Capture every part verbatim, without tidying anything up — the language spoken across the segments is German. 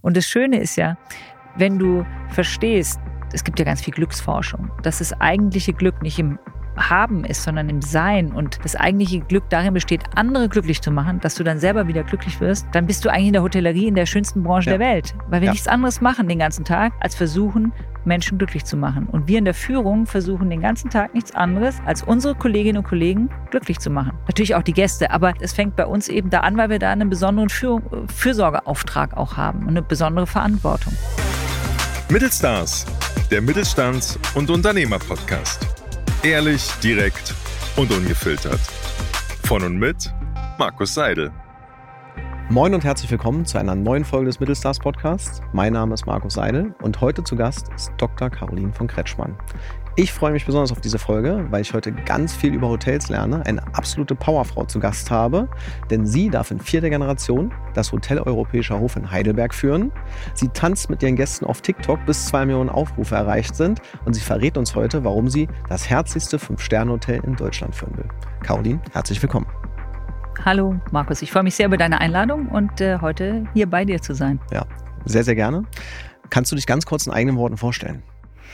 Und das Schöne ist ja, wenn du verstehst, es gibt ja ganz viel Glücksforschung, dass das eigentliche Glück nicht im Haben ist, sondern im Sein und das eigentliche Glück darin besteht, andere glücklich zu machen, dass du dann selber wieder glücklich wirst, dann bist du eigentlich in der Hotellerie in der schönsten Branche ja. der Welt. Weil wir ja. nichts anderes machen den ganzen Tag, als versuchen, Menschen glücklich zu machen. Und wir in der Führung versuchen den ganzen Tag nichts anderes, als unsere Kolleginnen und Kollegen glücklich zu machen. Natürlich auch die Gäste, aber es fängt bei uns eben da an, weil wir da einen besonderen Für- Fürsorgeauftrag auch haben und eine besondere Verantwortung. Mittelstars, der Mittelstands- und Unternehmer-Podcast. Ehrlich, direkt und ungefiltert. Von und mit Markus Seidel. Moin und herzlich willkommen zu einer neuen Folge des Mittelstars Podcasts. Mein Name ist Markus Seidel und heute zu Gast ist Doktor Caroline von Kretschmann. Ich freue mich besonders auf diese Folge, weil ich heute ganz viel über Hotels lerne, eine absolute Powerfrau zu Gast habe, denn sie darf in vierter Generation das Hotel Europäischer Hof in Heidelberg führen. Sie tanzt mit ihren Gästen auf TikTok, bis zwei Millionen Aufrufe erreicht sind und sie verrät uns heute, warum sie das herzlichste Fünf-Sterne-Hotel in Deutschland führen will. Caroline, herzlich willkommen. Hallo Markus, ich freue mich sehr über deine Einladung und äh, heute hier bei dir zu sein. Ja, sehr, sehr gerne. Kannst du dich ganz kurz in eigenen Worten vorstellen?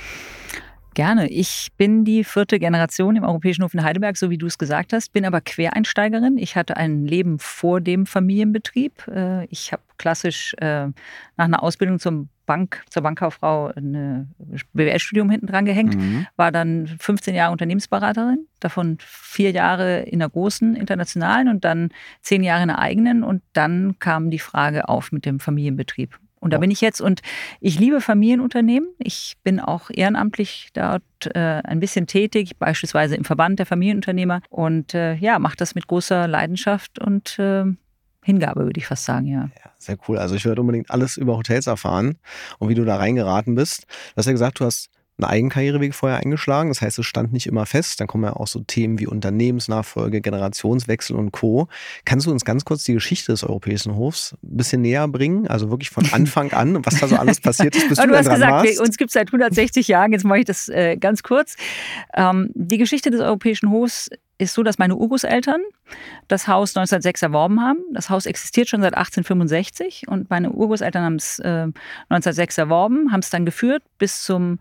Gerne. Ich bin die vierte Generation im Europäischen Hof in Heidelberg, so wie du es gesagt hast, bin aber Quereinsteigerin. Ich hatte ein Leben vor dem Familienbetrieb. Ich habe klassisch nach einer Ausbildung zum Bank, zur Bankkauffrau ein B W L-Studium hinten dran gehängt, mhm. war dann fünfzehn Jahre Unternehmensberaterin, davon vier Jahre in einer großen internationalen und dann zehn Jahre in einer eigenen und dann kam die Frage auf mit dem Familienbetrieb. Und da bin ich jetzt und ich liebe Familienunternehmen. Ich bin auch ehrenamtlich dort äh, ein bisschen tätig, beispielsweise im Verband der Familienunternehmer und äh, ja, mache das mit großer Leidenschaft und äh, Hingabe, würde ich fast sagen, ja. Ja, sehr cool. Also ich werde unbedingt alles über Hotels erfahren und wie du da reingeraten bist. Du hast ja gesagt, du hast einen Eigenkarriereweg vorher eingeschlagen. Das heißt, es stand nicht immer fest. Dann kommen ja auch so Themen wie Unternehmensnachfolge, Generationswechsel und Co. Kannst du uns ganz kurz die Geschichte des Europäischen Hofs ein bisschen näher bringen? Also wirklich von Anfang an, was da so alles passiert ist, bis du, du dann hast dran gesagt, warst? Wir, uns gibt es seit hundertsechzig Jahren. Jetzt mache ich das äh, ganz kurz. Ähm, die Geschichte des Europäischen Hofs ist so, dass meine Urgroßeltern das Haus neunzehnhundertsechs erworben haben. Das Haus existiert schon seit achtzehnhundertfünfundsechzig und meine Urgroßeltern haben es äh, neunzehnhundertsechs erworben, haben es dann geführt bis zum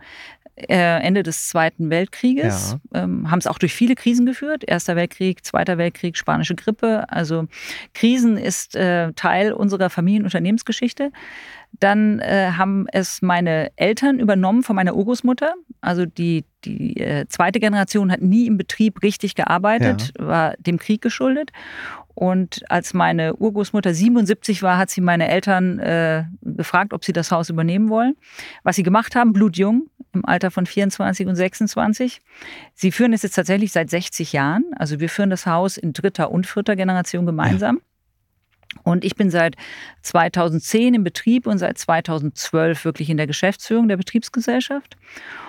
Ende des Zweiten Weltkrieges, ja. ähm, haben es auch durch viele Krisen geführt. Erster Weltkrieg, Zweiter Weltkrieg, Spanische Grippe. Also Krisen ist äh, Teil unserer Familienunternehmensgeschichte. Dann äh, haben es meine Eltern übernommen von meiner Urgroßmutter. Also die, die äh, zweite Generation hat nie im Betrieb richtig gearbeitet, ja. war dem Krieg geschuldet. Und als meine Urgroßmutter siebenundsiebzig war, hat sie meine Eltern äh, gefragt, ob sie das Haus übernehmen wollen. Was sie gemacht haben, blutjung, im Alter von vierundzwanzig und sechsundzwanzig. Sie führen es jetzt tatsächlich seit sechzig Jahren. Also wir führen das Haus in dritter und vierter Generation gemeinsam. Ja. Und ich bin seit zweitausendzehn im Betrieb und seit zweitausendzwölf wirklich in der Geschäftsführung der Betriebsgesellschaft.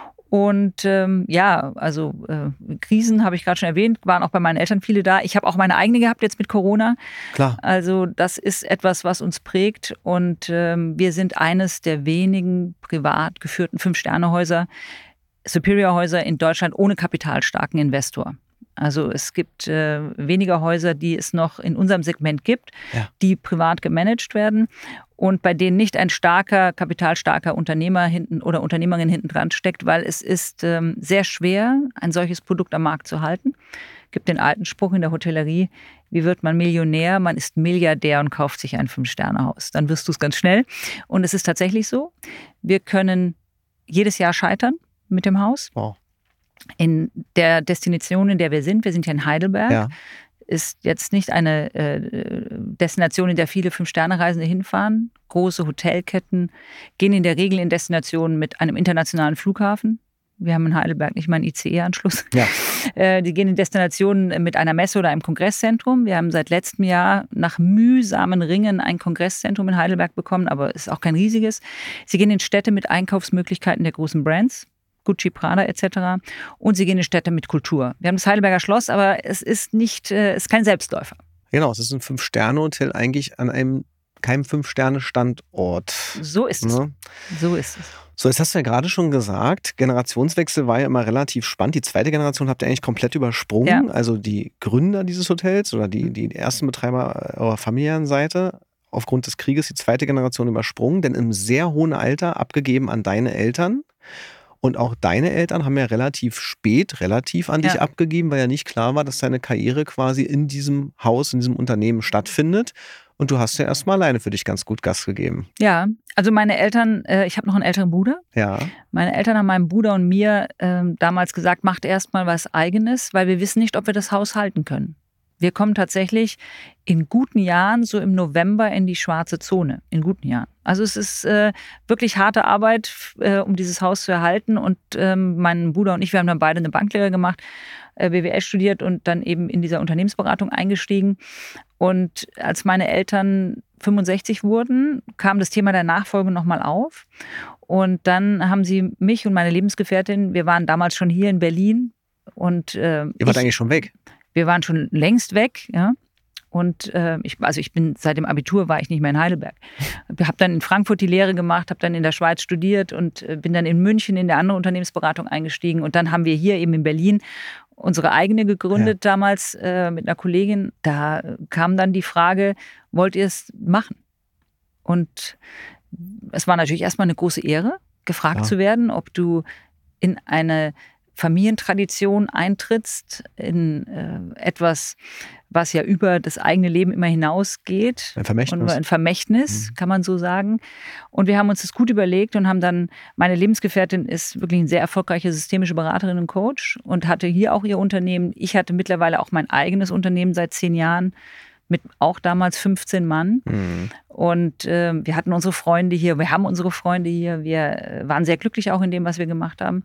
Und ähm, ja, also äh, Krisen habe ich gerade schon erwähnt, waren auch bei meinen Eltern viele da. Ich habe auch meine eigene gehabt jetzt mit Corona. Klar. Also das ist etwas, was uns prägt. Und ähm, wir sind eines der wenigen privat geführten Fünf-Sterne-Häuser, Superior-Häuser in Deutschland ohne kapitalstarken Investor. Also es gibt äh, weniger Häuser, die es noch in unserem Segment gibt, ja. die privat gemanagt werden und bei denen nicht ein starker, kapitalstarker Unternehmer hinten oder Unternehmerin hinten dran steckt, weil es ist ähm, sehr schwer, ein solches Produkt am Markt zu halten. Es gibt den alten Spruch in der Hotellerie, wie wird man Millionär? Man ist Milliardär und kauft sich ein Fünf-Sterne-Haus. Dann wirst du es ganz schnell. Und es ist tatsächlich so, wir können jedes Jahr scheitern mit dem Haus. Wow. In der Destination, in der wir sind, wir sind ja in Heidelberg, ja. ist jetzt nicht eine äh, Destination, in der viele Fünf-Sterne-Reisende hinfahren. Große Hotelketten gehen in der Regel in Destinationen mit einem internationalen Flughafen. Wir haben in Heidelberg nicht mal einen I C E-Anschluss. Ja. Äh, die gehen in Destinationen mit einer Messe oder einem Kongresszentrum. Wir haben seit letztem Jahr nach mühsamen Ringen ein Kongresszentrum in Heidelberg bekommen, aber es ist auch kein riesiges. Sie gehen in Städte mit Einkaufsmöglichkeiten der großen Brands. Gucci, Prada et cetera. Und sie gehen in Städte mit Kultur. Wir haben das Heidelberger Schloss, aber es ist nicht, es ist kein Selbstläufer. Genau, es ist ein Fünf-Sterne-Hotel eigentlich an einem keinem Fünf-Sterne-Standort. So ist es. Ne? So ist es. So, jetzt hast du ja gerade schon gesagt, Generationswechsel war ja immer relativ spannend. Die zweite Generation habt ihr eigentlich komplett übersprungen. Ja. Also die Gründer dieses Hotels oder die, die ersten Betreiber eurer Familienseite aufgrund des Krieges die zweite Generation übersprungen, denn im sehr hohen Alter abgegeben an deine Eltern. Und auch deine Eltern haben ja relativ spät, relativ an dich Ja. abgegeben, weil ja nicht klar war, dass deine Karriere quasi in diesem Haus, in diesem Unternehmen stattfindet. Und du hast ja erstmal alleine für dich ganz gut Gas gegeben. Ja, also meine Eltern, äh, ich habe noch einen älteren Bruder. Ja. Meine Eltern haben meinem Bruder und mir äh, damals gesagt, macht erst mal was Eigenes, weil wir wissen nicht, ob wir das Haus halten können. Wir kommen tatsächlich in guten Jahren, so im November, in die schwarze Zone. In guten Jahren. Also es ist äh, wirklich harte Arbeit, äh, um dieses Haus zu erhalten. Und ähm, mein Bruder und ich, wir haben dann beide eine Banklehre gemacht, äh, B W L studiert und dann eben in dieser Unternehmensberatung eingestiegen. Und als meine Eltern fünfundsechzig wurden, kam das Thema der Nachfolge nochmal auf. Und dann haben sie mich und meine Lebensgefährtin, wir waren damals schon hier in Berlin. Und, äh, Ihr wart ich, eigentlich schon weg. Wir waren schon längst weg, ja. Und äh, ich, also ich bin seit dem Abitur war ich nicht mehr in Heidelberg. Ich habe dann in Frankfurt die Lehre gemacht, habe dann in der Schweiz studiert und äh, bin dann in München in der anderen Unternehmensberatung eingestiegen. Und dann haben wir hier eben in Berlin unsere eigene gegründet ja. damals äh, mit einer Kollegin. Da kam dann die Frage, wollt ihr es machen? Und es war natürlich erstmal eine große Ehre, gefragt ja. zu werden, ob du in eine Familientradition eintrittst, in äh, etwas, was ja über das eigene Leben immer hinausgeht. Ein Vermächtnis. Und ein Vermächtnis, mhm. kann man so sagen. Und wir haben uns das gut überlegt und haben dann, meine Lebensgefährtin ist wirklich eine sehr erfolgreiche systemische Beraterin und Coach und hatte hier auch ihr Unternehmen. Ich hatte mittlerweile auch mein eigenes Unternehmen seit zehn Jahren mit auch damals fünfzehn Mann. Mhm. Und äh, wir hatten unsere Freunde hier, wir haben unsere Freunde hier. Wir waren sehr glücklich auch in dem, was wir gemacht haben.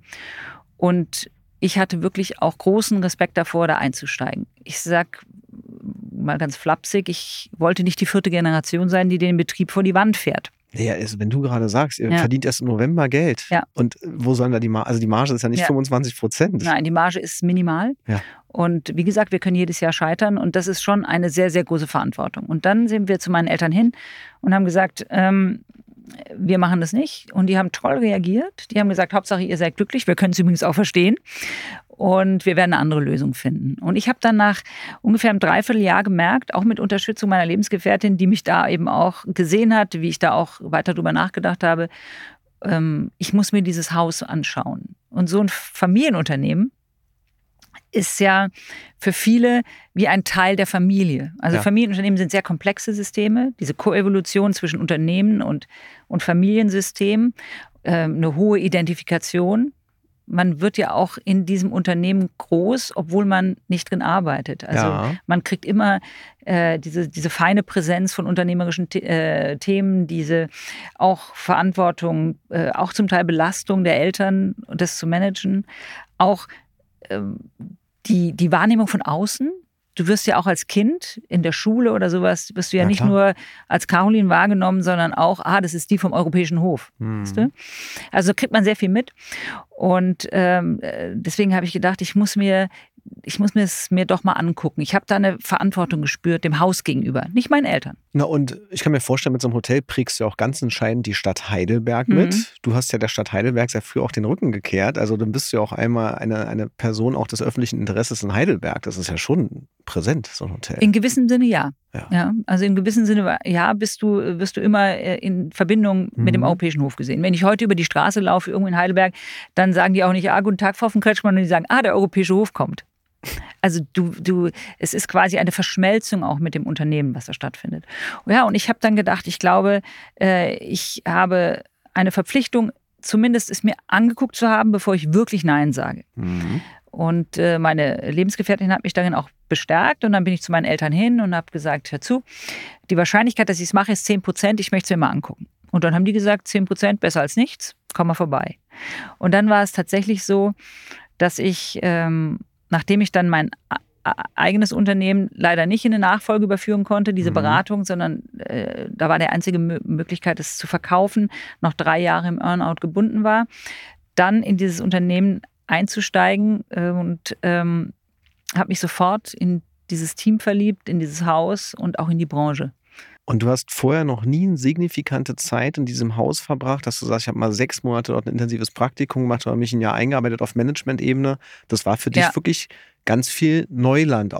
Und ich hatte wirklich auch großen Respekt davor, da einzusteigen. Ich sag mal ganz flapsig, ich wollte nicht die vierte Generation sein, die den Betrieb vor die Wand fährt. Ja, also wenn du gerade sagst, ihr ja. verdient erst im November Geld. Ja. Und wo sollen da die Marge, also die Marge ist ja nicht ja. fünfundzwanzig Prozent. Nein, die Marge ist minimal. Ja. Und wie gesagt, wir können jedes Jahr scheitern und das ist schon eine sehr, sehr große Verantwortung. Und dann sind wir zu meinen Eltern hin und haben gesagt, ähm, wir machen das nicht. Und die haben toll reagiert. Die haben gesagt, Hauptsache ihr seid glücklich. Wir können es übrigens auch verstehen. Und wir werden eine andere Lösung finden. Und ich habe dann nach ungefähr einem Dreivierteljahr gemerkt, auch mit Unterstützung meiner Lebensgefährtin, die mich da eben auch gesehen hat, wie ich da auch weiter drüber nachgedacht habe, ähm, ich muss mir dieses Haus anschauen. Und so ein Familienunternehmen ist ja für viele wie ein Teil der Familie. Also ja. Familienunternehmen sind sehr komplexe Systeme. Diese Koevolution zwischen Unternehmen und, und Familiensystem, äh, eine hohe Identifikation. Man wird ja auch in diesem Unternehmen groß, obwohl man nicht drin arbeitet. Also ja. man kriegt immer äh, diese, diese feine Präsenz von unternehmerischen The- äh, Themen, diese auch Verantwortung, äh, auch zum Teil Belastung der Eltern, das zu managen. Auch ähm, Die, die Wahrnehmung von außen. Du wirst ja auch als Kind in der Schule oder sowas, wirst du ja, ja nicht klar. nur als Caroline wahrgenommen, sondern auch, ah, das ist die vom Europäischen Hof. Mhm. Weißt du? Also kriegt man sehr viel mit. Und ähm, deswegen habe ich gedacht, ich muss mir ich muss mir es mir doch mal angucken. Ich habe da eine Verantwortung gespürt, dem Haus gegenüber, nicht meinen Eltern. Na und ich kann mir vorstellen, mit so einem Hotel prägst du auch ganz entscheidend die Stadt Heidelberg Mhm. mit. Du hast ja der Stadt Heidelberg sehr früh auch den Rücken gekehrt. Also dann bist du ja auch einmal eine, eine Person auch des öffentlichen Interesses in Heidelberg. Das ist ja schon präsent, so ein Hotel. In gewissem Sinne ja. Ja. Ja, also in gewissem Sinne, ja, bist du, wirst du immer in Verbindung mit Mhm. dem Europäischen Hof gesehen. Wenn ich heute über die Straße laufe, irgendwo in Heidelberg, dann sagen die auch nicht, ah, guten Tag, Frau von Kretschmann, und die sagen, ah, der Europäische Hof kommt. Also du, du, es ist quasi eine Verschmelzung auch mit dem Unternehmen, was da stattfindet. Ja, und ich habe dann gedacht, ich glaube, äh, ich habe eine Verpflichtung, zumindest es mir angeguckt zu haben, bevor ich wirklich Nein sage. Mhm. Und äh, meine Lebensgefährtin hat mich darin auch bestärkt und dann bin ich zu meinen Eltern hin und habe gesagt, hör zu, die Wahrscheinlichkeit, dass ich es mache, ist zehn Prozent, ich möchte es mir mal angucken. Und dann haben die gesagt, zehn Prozent besser als nichts, komm mal vorbei. Und dann war es tatsächlich so, dass ich, ähm, nachdem ich dann mein eigenes Unternehmen leider nicht in eine Nachfolge überführen konnte, diese mhm. Beratung, sondern äh, da war die einzige M- Möglichkeit, es zu verkaufen, noch drei Jahre im Earnout gebunden war, dann in dieses Unternehmen einzusteigen äh, und ähm, habe mich sofort in dieses Team verliebt, in dieses Haus und auch in die Branche. Und du hast vorher noch nie eine signifikante Zeit in diesem Haus verbracht, dass du sagst, ich habe mal sechs Monate dort ein intensives Praktikum gemacht oder mich ein Jahr eingearbeitet auf Management-Ebene. Das war für dich ja. wirklich ganz viel Neuland auch.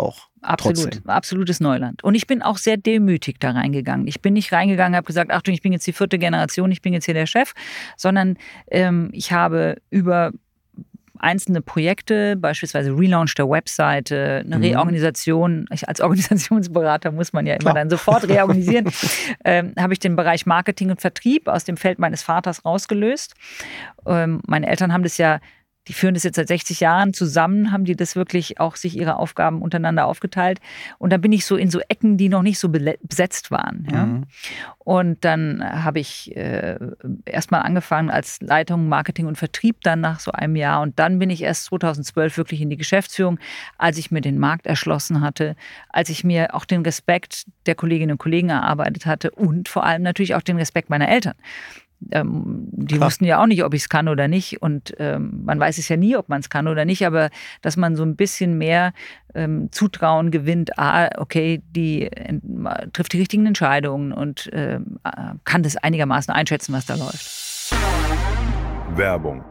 Absolut, trotzdem. absolutes Neuland. Und ich bin auch sehr demütig da reingegangen. Ich bin nicht reingegangen, habe gesagt, Achtung, ich bin jetzt die vierte Generation, ich bin jetzt hier der Chef, sondern ähm, ich habe über einzelne Projekte, beispielsweise Relaunch der Webseite, eine mhm. Reorganisation, ich als Organisationsberater muss man ja immer Klar. dann sofort reorganisieren, ähm, habe ich den Bereich Marketing und Vertrieb aus dem Feld meines Vaters rausgelöst. Ähm, meine Eltern haben das ja Die führen das jetzt seit sechzig Jahren zusammen, haben die das wirklich auch sich ihre Aufgaben untereinander aufgeteilt. Und da bin ich so in so Ecken, die noch nicht so besetzt waren. Ja? Mhm. Und dann habe ich äh, erstmal angefangen als Leitung Marketing und Vertrieb dann nach so einem Jahr. Und dann bin ich erst zweitausendzwölf wirklich in die Geschäftsführung, als ich mir den Markt erschlossen hatte, als ich mir auch den Respekt der Kolleginnen und Kollegen erarbeitet hatte und vor allem natürlich auch den Respekt meiner Eltern. Ähm, die Klar. wussten ja auch nicht, ob ich es kann oder nicht. Und ähm, man weiß es ja nie, ob man es kann oder nicht. Aber dass man so ein bisschen mehr ähm, Zutrauen gewinnt, ah, okay, die äh, trifft die richtigen Entscheidungen und äh, kann das einigermaßen einschätzen, was da läuft. Werbung.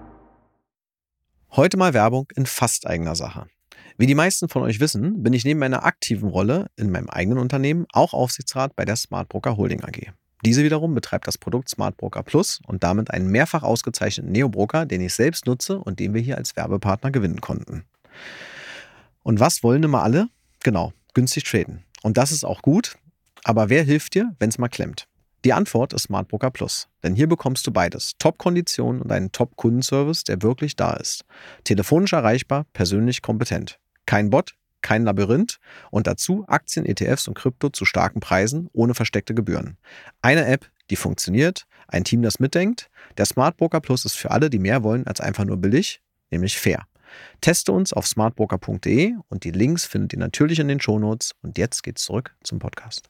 Heute mal Werbung in fast eigener Sache. Wie die meisten von euch wissen, bin ich neben meiner aktiven Rolle in meinem eigenen Unternehmen auch Aufsichtsrat bei der Smartbroker Holding A G. Diese wiederum betreibt das Produkt Smartbroker Plus und damit einen mehrfach ausgezeichneten Neobroker, den ich selbst nutze und den wir hier als Werbepartner gewinnen konnten. Und was wollen immer alle? Genau, günstig traden. Und das ist auch gut, aber wer hilft dir, wenn es mal klemmt? Die Antwort ist Smartbroker Plus, denn hier bekommst du beides. Top-Konditionen und einen Top-Kundenservice, der wirklich da ist. Telefonisch erreichbar, persönlich kompetent. Kein Bot, kein Labyrinth und dazu Aktien, E T Fs und Krypto zu starken Preisen ohne versteckte Gebühren. Eine App, die funktioniert, ein Team, das mitdenkt. Der Smartbroker Plus ist für alle, die mehr wollen als einfach nur billig, nämlich fair. Teste uns auf smartbroker punkt de und die Links findet ihr natürlich in den Shownotes. Und jetzt geht's zurück zum Podcast.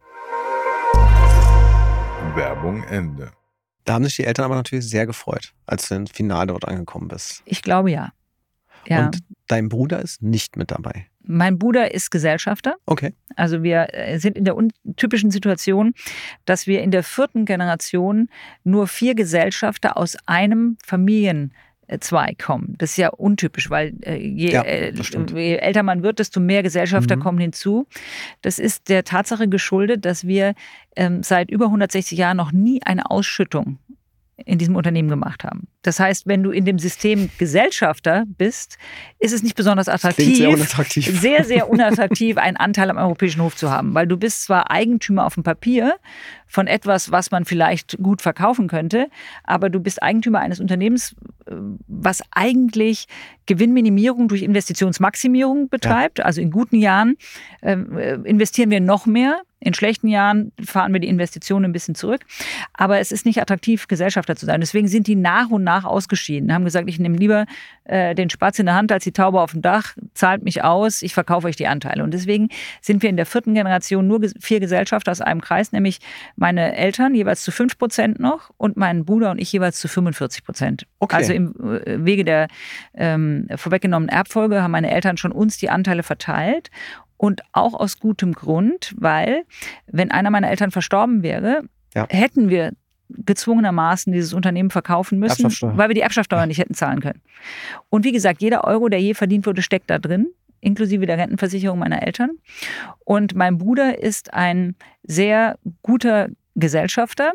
Werbung Ende. Da haben sich die Eltern aber natürlich sehr gefreut, als du im Finale dort angekommen bist. Ich glaube ja. ja. Und dein Bruder ist nicht mit dabei. Mein Bruder ist Gesellschafter. Okay. Also wir sind in der untypischen Situation, dass wir in der vierten Generation nur vier Gesellschafter aus einem Familienzweig kommen. Das ist ja untypisch, weil je, ja, je älter man wird, desto mehr Gesellschafter mhm. kommen hinzu. Das ist der Tatsache geschuldet, dass wir ähm, seit über hundertsechzig Jahren noch nie eine Ausschüttung in diesem Unternehmen gemacht haben. Das heißt, wenn du in dem System Gesellschafter bist, ist es nicht besonders attraktiv, sehr unattraktiv, sehr, sehr unattraktiv, einen Anteil am europäischen Hof zu haben. Weil du bist zwar Eigentümer auf dem Papier von etwas, was man vielleicht gut verkaufen könnte, aber du bist Eigentümer eines Unternehmens, was eigentlich Gewinnminimierung durch Investitionsmaximierung betreibt. Ja. Also in guten Jahren äh, investieren wir noch mehr. In schlechten Jahren fahren wir die Investitionen ein bisschen zurück. Aber es ist nicht attraktiv, Gesellschafter zu sein. Deswegen sind die nach und nach ausgeschieden. Haben gesagt, ich nehme lieber äh, den Spatz in der Hand als die Taube auf dem Dach. Zahlt mich aus, ich verkaufe euch die Anteile. Und deswegen sind wir in der vierten Generation nur vier Gesellschafter aus einem Kreis, nämlich meine Eltern jeweils zu fünf Prozent noch und mein Bruder und ich jeweils zu fünfundvierzig Prozent. Okay. Also im Wege der ähm, vorweggenommenen Erbfolge haben meine Eltern schon uns die Anteile verteilt. Und auch aus gutem Grund, weil wenn einer meiner Eltern verstorben wäre, ja. hätten wir gezwungenermaßen dieses Unternehmen verkaufen müssen, weil wir die Erbschaftssteuer ja. nicht hätten zahlen können. Und wie gesagt, jeder Euro, der je verdient wurde, steckt da drin, inklusive der Rentenversicherung meiner Eltern. Und mein Bruder ist ein sehr guter Gesellschafter.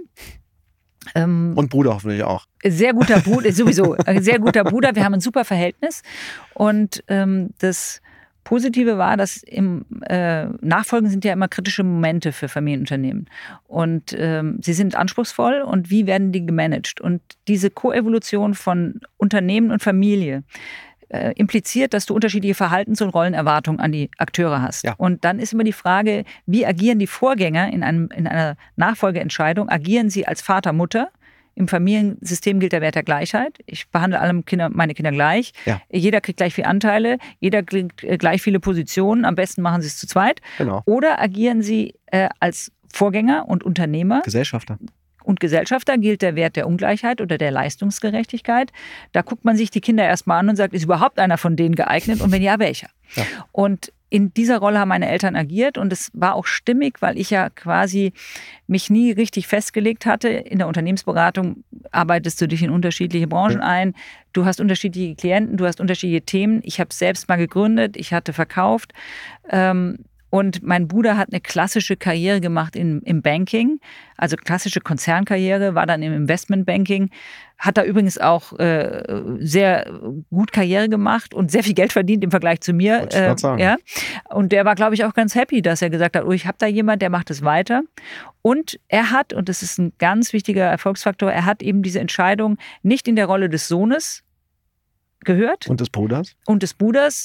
Ähm, Und Bruder hoffentlich auch. Sehr guter Bruder, sowieso. Ein sehr guter Bruder. Wir haben ein super Verhältnis. Und ähm, das Positive war, dass im äh, Nachfolgen sind ja immer kritische Momente für Familienunternehmen. Und ähm, sie sind anspruchsvoll und wie werden die gemanagt? Und diese Koevolution von Unternehmen und Familie äh, impliziert, dass du unterschiedliche Verhaltens- und Rollenerwartungen an die Akteure hast. Ja. Und dann ist immer die Frage, wie agieren die Vorgänger in, einem, in einer Nachfolgeentscheidung? Agieren sie als Vater, Mutter? Im Familiensystem gilt der Wert der Gleichheit. Ich behandle alle Kinder, meine Kinder gleich. Ja. Jeder kriegt gleich viele Anteile, jeder kriegt gleich viele Positionen. Am besten machen sie es zu zweit. Genau. Oder agieren sie äh, als Vorgänger und Unternehmer? Gesellschafter. Und Gesellschafter gilt der Wert der Ungleichheit oder der Leistungsgerechtigkeit. Da guckt man sich die Kinder erstmal an und sagt, ist überhaupt einer von denen geeignet? Und wenn ja, welcher? Ja. Und in dieser Rolle haben meine Eltern agiert und es war auch stimmig, weil ich ja quasi mich nie richtig festgelegt hatte. In der Unternehmensberatung arbeitest du dich in unterschiedliche Branchen Ja. ein. Du hast unterschiedliche Klienten, du hast unterschiedliche Themen. Ich habe selbst mal gegründet, ich hatte verkauft. Ähm, Und mein Bruder hat eine klassische Karriere gemacht in, im Banking, also klassische Konzernkarriere, war dann im Investmentbanking, hat da übrigens auch äh, sehr gut Karriere gemacht und sehr viel Geld verdient im Vergleich zu mir. Wollte ich grad sagen. Ja. Und der war, glaube ich, auch ganz happy, dass er gesagt hat, oh, ich habe da jemand, der macht es weiter. Und er hat, und das ist ein ganz wichtiger Erfolgsfaktor, er hat eben diese Entscheidung nicht in der Rolle des Sohnes gehört Und des Bruders? und des Bruders,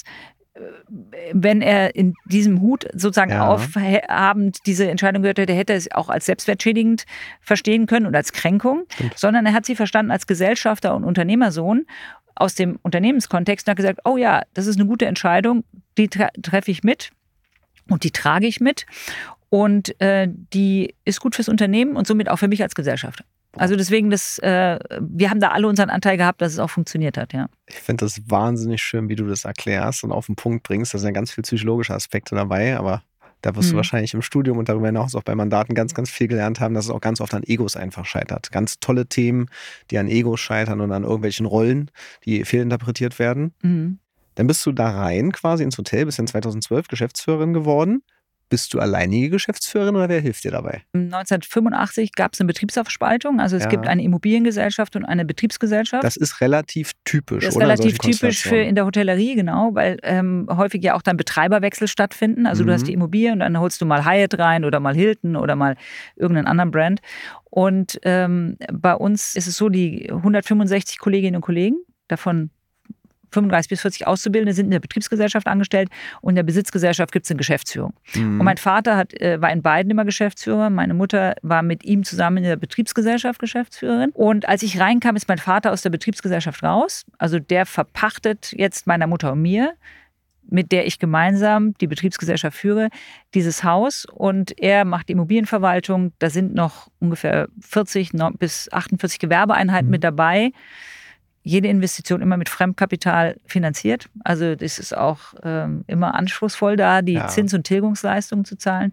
wenn er in diesem Hut sozusagen Ja. aufhabend diese Entscheidung gehört hätte, hätte er es auch als selbstwertschädigend verstehen können und als Kränkung, Stimmt. sondern er hat sie verstanden als Gesellschafter und Unternehmersohn aus dem Unternehmenskontext und hat gesagt, oh ja, das ist eine gute Entscheidung, die tre- treffe ich mit und die trage ich mit und äh, die ist gut fürs Unternehmen und somit auch für mich als Gesellschafter. Also deswegen, das, äh, wir haben da alle unseren Anteil gehabt, dass es auch funktioniert hat, ja. Ich finde das wahnsinnig schön, wie du das erklärst und auf den Punkt bringst. Da sind ja ganz viele psychologische Aspekte dabei, aber da wirst Mhm. du wahrscheinlich im Studium und darüber hinaus auch bei Mandaten ganz, ganz viel gelernt haben, dass es auch ganz oft an Egos einfach scheitert. Ganz tolle Themen, die an Egos scheitern und an irgendwelchen Rollen, die fehlinterpretiert werden. Mhm. Dann bist du da rein quasi ins Hotel, bist dann zweitausendzwölf Geschäftsführerin geworden. Bist du alleinige Geschäftsführerin oder wer hilft dir dabei? neunzehnhundertfünfundachtzig gab es eine Betriebsaufspaltung. Also es Ja. gibt eine Immobiliengesellschaft und eine Betriebsgesellschaft. Das ist relativ typisch, Das ist oder? In relativ solchen typisch für Konstellationen. in der Hotellerie, genau, weil ähm, häufig ja auch dann Betreiberwechsel stattfinden. Also Mhm. du hast die Immobilie und dann holst du mal Hyatt rein oder mal Hilton oder mal irgendeinen anderen Brand. Und ähm, bei uns ist es so, die hundertfünfundsechzig Kolleginnen und Kollegen, davon fünfunddreißig bis vierzig Auszubildende sind in der Betriebsgesellschaft angestellt und in der Besitzgesellschaft gibt es eine Geschäftsführung. Mhm. Und mein Vater hat, äh, war in beiden immer Geschäftsführer. Meine Mutter war mit ihm zusammen in der Betriebsgesellschaft Geschäftsführerin. Und als ich reinkam, ist mein Vater aus der Betriebsgesellschaft raus. Also der verpachtet jetzt meiner Mutter und mir, mit der ich gemeinsam die Betriebsgesellschaft führe, dieses Haus. Und er macht die Immobilienverwaltung. Da sind noch ungefähr vierzig bis achtundvierzig Gewerbeeinheiten Mhm. mit dabei. Jede Investition immer mit Fremdkapital finanziert. Also das ist auch ähm, immer anspruchsvoll da, die Ja. Zins- und Tilgungsleistungen zu zahlen.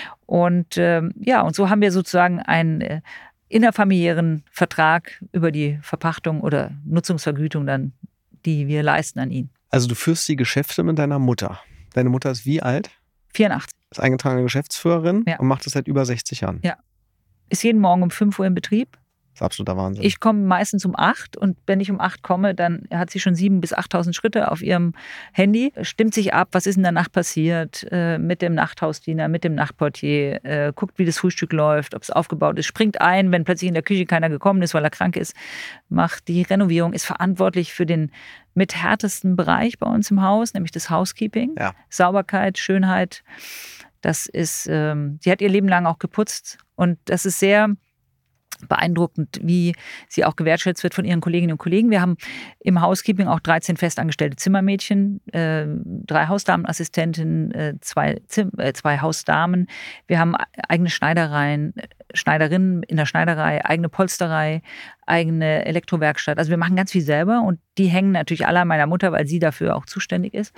Und ähm, ja, und so haben wir sozusagen einen äh, innerfamiliären Vertrag über die Verpachtung oder Nutzungsvergütung dann, die wir leisten an ihn. Also du führst die Geschäfte mit deiner Mutter. Deine Mutter ist wie alt? vierundachtzig. Ist eingetragene Geschäftsführerin Ja. und macht das seit über sechzig Jahren. Ja. Ist jeden Morgen um fünf Uhr im Betrieb. Das ist absoluter Wahnsinn. Ich komme meistens um acht und wenn ich um acht komme, dann hat sie schon sieben bis achttausend Schritte auf ihrem Handy, stimmt sich ab, was ist in der Nacht passiert, äh, mit dem Nachthausdiener, mit dem Nachtportier, äh, guckt, wie das Frühstück läuft, ob es aufgebaut ist, springt ein, wenn plötzlich in der Küche keiner gekommen ist, weil er krank ist, macht die Renovierung, ist verantwortlich für den mit härtesten Bereich bei uns im Haus, nämlich das Housekeeping, Ja. Sauberkeit, Schönheit. Das ist, ähm, sie hat ihr Leben lang auch geputzt und das ist sehr beeindruckend, wie sie auch gewertschätzt wird von ihren Kolleginnen und Kollegen. Wir haben im Housekeeping auch dreizehn festangestellte Zimmermädchen, äh, drei Hausdamenassistentinnen, äh, zwei, Zim äh, zwei Hausdamen. Wir haben eigene Schneidereien, Schneiderinnen in der Schneiderei, eigene Polsterei, eigene Elektrowerkstatt. Also wir machen ganz viel selber und die hängen natürlich alle an meiner Mutter, weil sie dafür auch zuständig ist.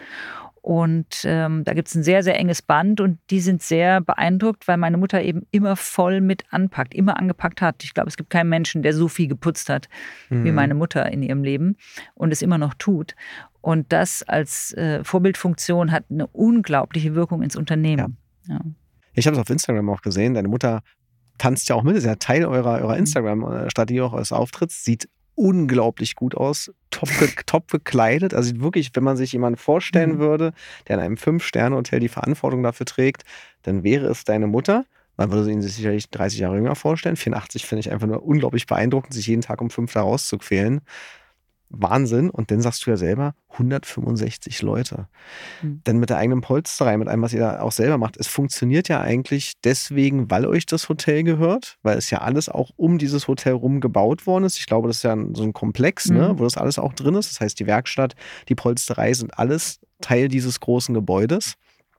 Und ähm, da gibt es ein sehr, sehr enges Band und die sind sehr beeindruckt, weil meine Mutter eben immer voll mit anpackt, immer angepackt hat. Ich glaube, es gibt keinen Menschen, der so viel geputzt hat Mhm. wie meine Mutter in ihrem Leben und es immer noch tut. Und das als äh, Vorbildfunktion hat eine unglaubliche Wirkung ins Unternehmen. Ja. Ich habe es auf Instagram auch gesehen. Deine Mutter tanzt ja auch mit, ist ja Teil eurer, eurer Instagram-Strategie, auch eures Auftritts. Sieht unglaublich gut aus, top, ge top gekleidet. Also sieht wirklich, wenn man sich jemanden vorstellen Mhm. würde, der in einem Fünf-Sterne-Hotel die Verantwortung dafür trägt, dann wäre es deine Mutter. Man würde ihn sich sicherlich dreißig Jahre jünger vorstellen. vierundachtzig finde ich einfach nur unglaublich beeindruckend, sich jeden Tag um fünf da rauszuquälen. Wahnsinn. Und dann sagst du ja selber, hundertfünfundsechzig Leute. Mhm. Denn mit der eigenen Polsterei, mit allem, was ihr da auch selber macht, es funktioniert ja eigentlich deswegen, weil euch das Hotel gehört, weil es ja alles auch um dieses Hotel rum gebaut worden ist. Ich glaube, das ist ja so ein Komplex, Mhm. ne, wo das alles auch drin ist. Das heißt, die Werkstatt, die Polsterei sind alles Teil dieses großen Gebäudes.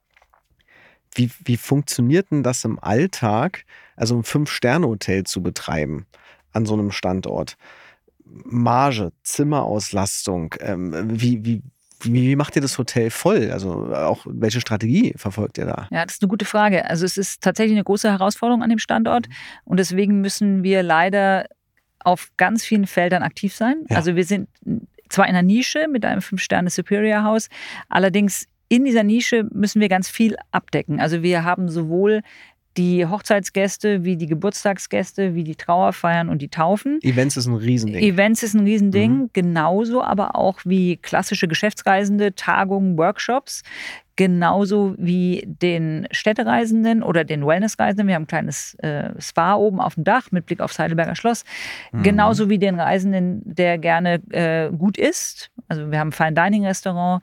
Wie, wie funktioniert denn das im Alltag, also ein Fünf-Sterne-Hotel zu betreiben an so einem Standort? Marge, Zimmerauslastung, ähm, wie, wie, wie macht ihr das Hotel voll? Also auch welche Strategie verfolgt ihr da? Ja, das ist eine gute Frage. Also es ist tatsächlich eine große Herausforderung an dem Standort und deswegen müssen wir leider auf ganz vielen Feldern aktiv sein. Ja. Also wir sind zwar in einer Nische mit einem Fünf-Sterne-Superior-Haus, allerdings in dieser Nische müssen wir ganz viel abdecken. Also wir haben sowohl die Hochzeitsgäste, wie die Geburtstagsgäste, wie die Trauerfeiern und die Taufen. Events ist ein Riesending. Events ist ein Riesending, Mhm. genauso aber auch wie klassische Geschäftsreisende, Tagungen, Workshops, genauso wie den Städtereisenden oder den Wellnessreisenden. Wir haben ein kleines äh, Spa oben auf dem Dach mit Blick aufs Heidelberger Schloss. Mhm. Genauso wie den Reisenden, der gerne äh, gut isst. Also wir haben ein Fine-Dining-Restaurant.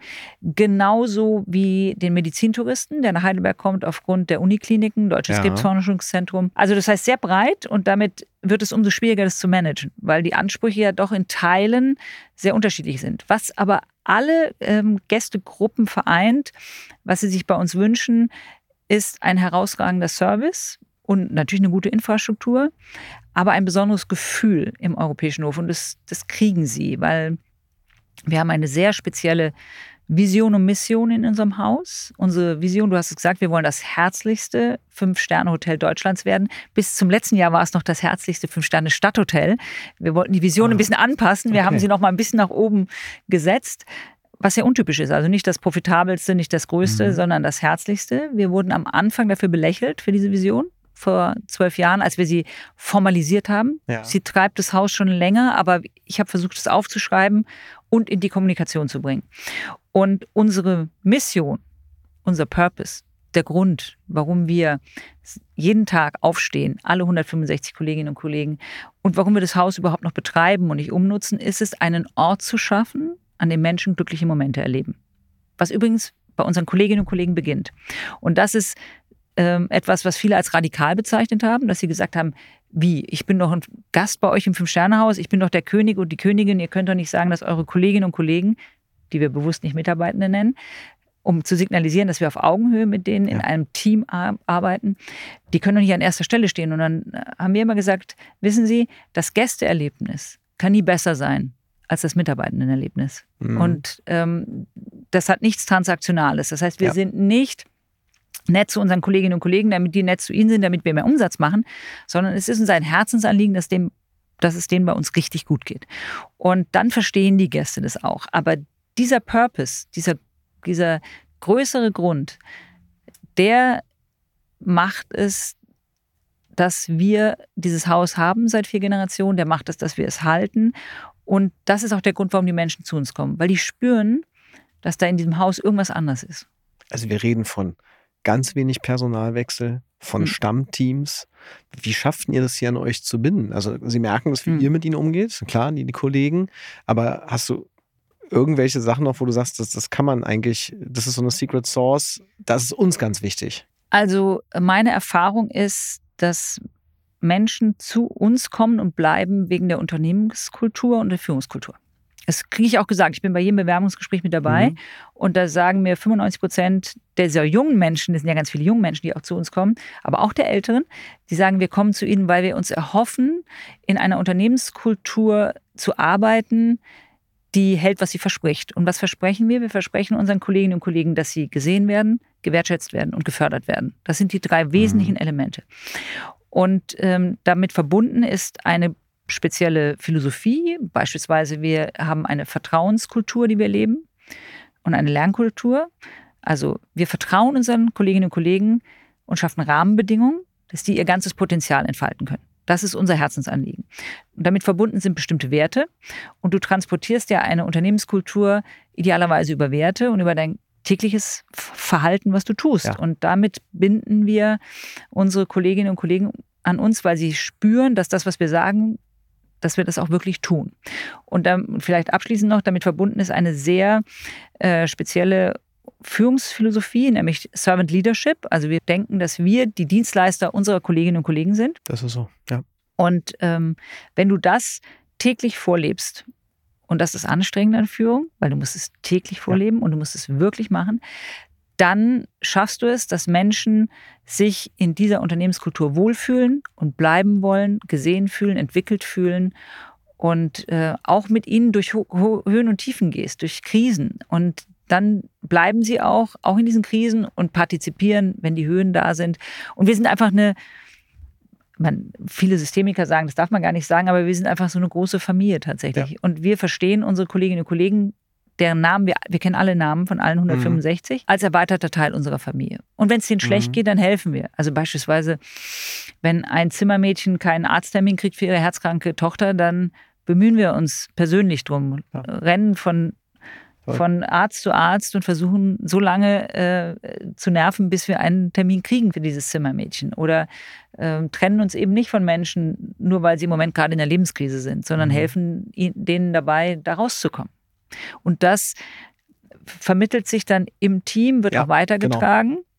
Genauso wie den Medizintouristen, der nach Heidelberg kommt aufgrund der Unikliniken, Deutsches Ja. Krebsforschungszentrum. Also das heißt sehr breit und damit wird es umso schwieriger, das zu managen, weil die Ansprüche ja doch in Teilen sehr unterschiedlich sind. Was aber alle ähm, Gästegruppen vereint, was sie sich bei uns wünschen, ist ein herausragender Service und natürlich eine gute Infrastruktur, aber ein besonderes Gefühl im Europäischen Hof. Und das, das kriegen sie, weil wir haben eine sehr spezielle Vision und Mission in unserem Haus. Unsere Vision, du hast es gesagt, wir wollen das herzlichste Fünf-Sterne-Hotel Deutschlands werden. Bis zum letzten Jahr war es noch das herzlichste Fünf-Sterne-Stadthotel. Wir wollten die Vision ein bisschen anpassen. Wir Okay. haben sie noch mal ein bisschen nach oben gesetzt, was ja untypisch ist. Also nicht das profitabelste, nicht das größte, Mhm. sondern das herzlichste. Wir wurden am Anfang dafür belächelt, für diese Vision. Vor zwölf Jahren, als wir sie formalisiert haben. Ja. Sie treibt das Haus schon länger, aber ich habe versucht, es aufzuschreiben und in die Kommunikation zu bringen. Und unsere Mission, unser Purpose, der Grund, warum wir jeden Tag aufstehen, alle hundertfünfundsechzig Kolleginnen und Kollegen, und warum wir das Haus überhaupt noch betreiben und nicht umnutzen, ist es, einen Ort zu schaffen, an dem Menschen glückliche Momente erleben. Was übrigens bei unseren Kolleginnen und Kollegen beginnt. Und das ist ähm, etwas, was viele als radikal bezeichnet haben, dass sie gesagt haben, wie, ich bin doch ein Gast bei euch im Fünf-Sterne-Haus, ich bin doch der König und die Königin, ihr könnt doch nicht sagen, dass eure Kolleginnen und Kollegen, die wir bewusst nicht Mitarbeitende nennen, um zu signalisieren, dass wir auf Augenhöhe mit denen in Ja. einem Team arbeiten, die können doch nicht an erster Stelle stehen. Und dann haben wir immer gesagt, wissen Sie, das Gästeerlebnis kann nie besser sein als das Mitarbeitendenerlebnis. Mhm. Und ähm, das hat nichts Transaktionales. Das heißt, wir Ja. sind nicht nett zu unseren Kolleginnen und Kollegen, damit die nett zu ihnen sind, damit wir mehr Umsatz machen, sondern es ist uns ein Herzensanliegen, dass, dem, dass es denen bei uns richtig gut geht. Und dann verstehen die Gäste das auch. Aber dieser Purpose, dieser, dieser größere Grund, der macht es, dass wir dieses Haus haben seit vier Generationen, der macht es, dass wir es halten. Und das ist auch der Grund, warum die Menschen zu uns kommen, weil die spüren, dass da in diesem Haus irgendwas anders ist. Also wir reden von ganz wenig Personalwechsel, von Mhm. Stammteams. Wie schafft ihr das hier an euch zu binden? Also Sie merken das, wie Mhm. ihr mit ihnen umgeht, klar, die, die Kollegen, aber hast du irgendwelche Sachen noch, wo du sagst, das, das kann man eigentlich, das ist so eine Secret Sauce, das ist uns ganz wichtig. Also meine Erfahrung ist, dass Menschen zu uns kommen und bleiben wegen der Unternehmenskultur und der Führungskultur. Das kriege ich auch gesagt. Ich bin bei jedem Bewerbungsgespräch mit dabei. Mhm. Und da sagen mir fünfundneunzig Prozent dieser jungen Menschen, das sind ja ganz viele junge Menschen, die auch zu uns kommen, aber auch der Älteren, die sagen, wir kommen zu ihnen, weil wir uns erhoffen, in einer Unternehmenskultur zu arbeiten, die hält, was sie verspricht. Und was versprechen wir? Wir versprechen unseren Kolleginnen und Kollegen, dass sie gesehen werden, gewertschätzt werden und gefördert werden. Das sind die drei wesentlichen Mhm. Elemente. Und ähm, damit verbunden ist eine spezielle Philosophie. Beispielsweise wir haben eine Vertrauenskultur, die wir leben und eine Lernkultur. Also wir vertrauen unseren Kolleginnen und Kollegen und schaffen Rahmenbedingungen, dass die ihr ganzes Potenzial entfalten können. Das ist unser Herzensanliegen. Und damit verbunden sind bestimmte Werte. Und du transportierst ja eine Unternehmenskultur idealerweise über Werte und über dein tägliches Verhalten, was du tust. Ja. Und damit binden wir unsere Kolleginnen und Kollegen an uns, weil sie spüren, dass das, was wir sagen, dass wir das auch wirklich tun. Und dann vielleicht abschließend noch, damit verbunden ist eine sehr äh, spezielle Führungsphilosophie, nämlich Servant Leadership. Also wir denken, dass wir die Dienstleister unserer Kolleginnen und Kollegen sind. Das ist so, ja. Und ähm, wenn du das täglich vorlebst, und das ist anstrengend an Führung, weil du musst es täglich vorleben und du musst es wirklich machen, dann schaffst du es, dass Menschen sich in dieser Unternehmenskultur wohlfühlen und bleiben wollen, gesehen fühlen, entwickelt fühlen und äh, auch mit ihnen durch Ho- Ho- Höhen und Tiefen gehst, durch Krisen. Und dann bleiben sie auch, auch in diesen Krisen und partizipieren, wenn die Höhen da sind. Und wir sind einfach eine man, viele Systemiker sagen, das darf man gar nicht sagen, aber wir sind einfach so eine große Familie tatsächlich. Ja. Und wir verstehen unsere Kolleginnen und Kollegen, deren Namen, wir, wir kennen alle Namen von allen hundertfünfundsechzig, mhm. als erweiterter Teil unserer Familie. Und wenn es denen mhm. schlecht geht, dann helfen wir. Also beispielsweise, wenn ein Zimmermädchen keinen Arzttermin kriegt für ihre herzkranke Tochter, dann bemühen wir uns persönlich drum, ja. rennen von, von Arzt zu Arzt und versuchen so lange äh, zu nerven, bis wir einen Termin kriegen für dieses Zimmermädchen. Oder äh, trennen uns eben nicht von Menschen, nur weil sie im Moment gerade in der Lebenskrise sind, sondern mhm. helfen denen dabei, da rauszukommen. Und das vermittelt sich dann im Team, wird ja, auch weitergetragen. Genau.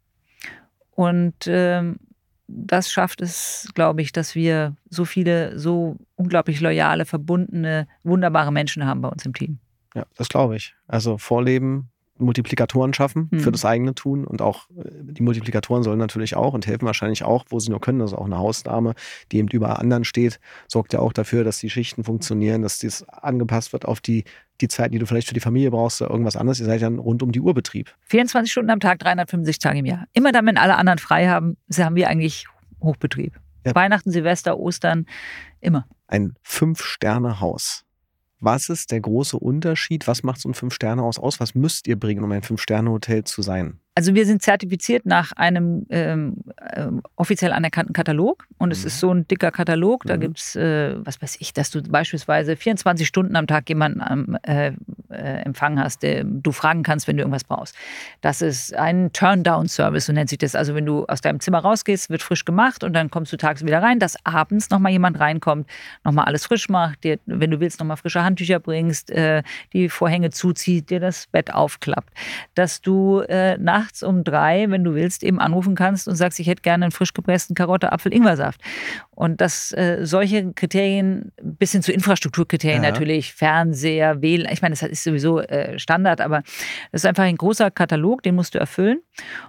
Und ähm, das schafft es, glaube ich, dass wir so viele, so unglaublich loyale, verbundene, wunderbare Menschen haben bei uns im Team. Ja, das glaube ich. Also Vorleben, Multiplikatoren schaffen hm. für das eigene Tun und auch die Multiplikatoren sollen natürlich auch und helfen wahrscheinlich auch, wo sie nur können. Also auch eine Hausdame, die eben über anderen steht, sorgt ja auch dafür, dass die Schichten funktionieren, dass das angepasst wird auf die, die Zeit, die du vielleicht für die Familie brauchst oder irgendwas anderes. Ihr seid ja ein rund um die Uhr Betrieb. vierundzwanzig Stunden am Tag, dreihundertfünfzig Tage im Jahr. Immer dann, wenn alle anderen frei haben, haben wir eigentlich Hochbetrieb. Ja. Weihnachten, Silvester, Ostern, immer. Ein Fünf-Sterne-Haus. Was ist der große Unterschied? Was macht so ein Fünf-Sterne-Haus aus? Was müsst ihr bringen, um ein Fünf-Sterne-Hotel zu sein? Also wir sind zertifiziert nach einem ähm, äh, offiziell anerkannten Katalog. Und es mhm. ist so ein dicker Katalog. Da mhm. gibt es, äh, was weiß ich, dass du beispielsweise vierundzwanzig Stunden am Tag jemanden am äh, äh, Empfang hast, der du fragen kannst, wenn du irgendwas brauchst. Das ist ein Turn-Down-Service, so nennt sich das. Also wenn du aus deinem Zimmer rausgehst, wird frisch gemacht und dann kommst du tags wieder rein, dass abends nochmal jemand reinkommt, nochmal alles frisch macht, dir, wenn du willst, nochmal frische Handtücher bringst, äh, die Vorhänge zuzieht, dir das Bett aufklappt. Dass du äh, nachts um drei, wenn du willst, eben anrufen kannst und sagst, ich hätte gerne einen frisch gepressten Karotte, Apfel, Ingwersaft. Und dass äh, solche Kriterien, bis hin zu Infrastrukturkriterien ja. natürlich, Fernseher, W L A N, ich meine, das ist sowieso äh, Standard, aber das ist einfach ein großer Katalog, den musst du erfüllen.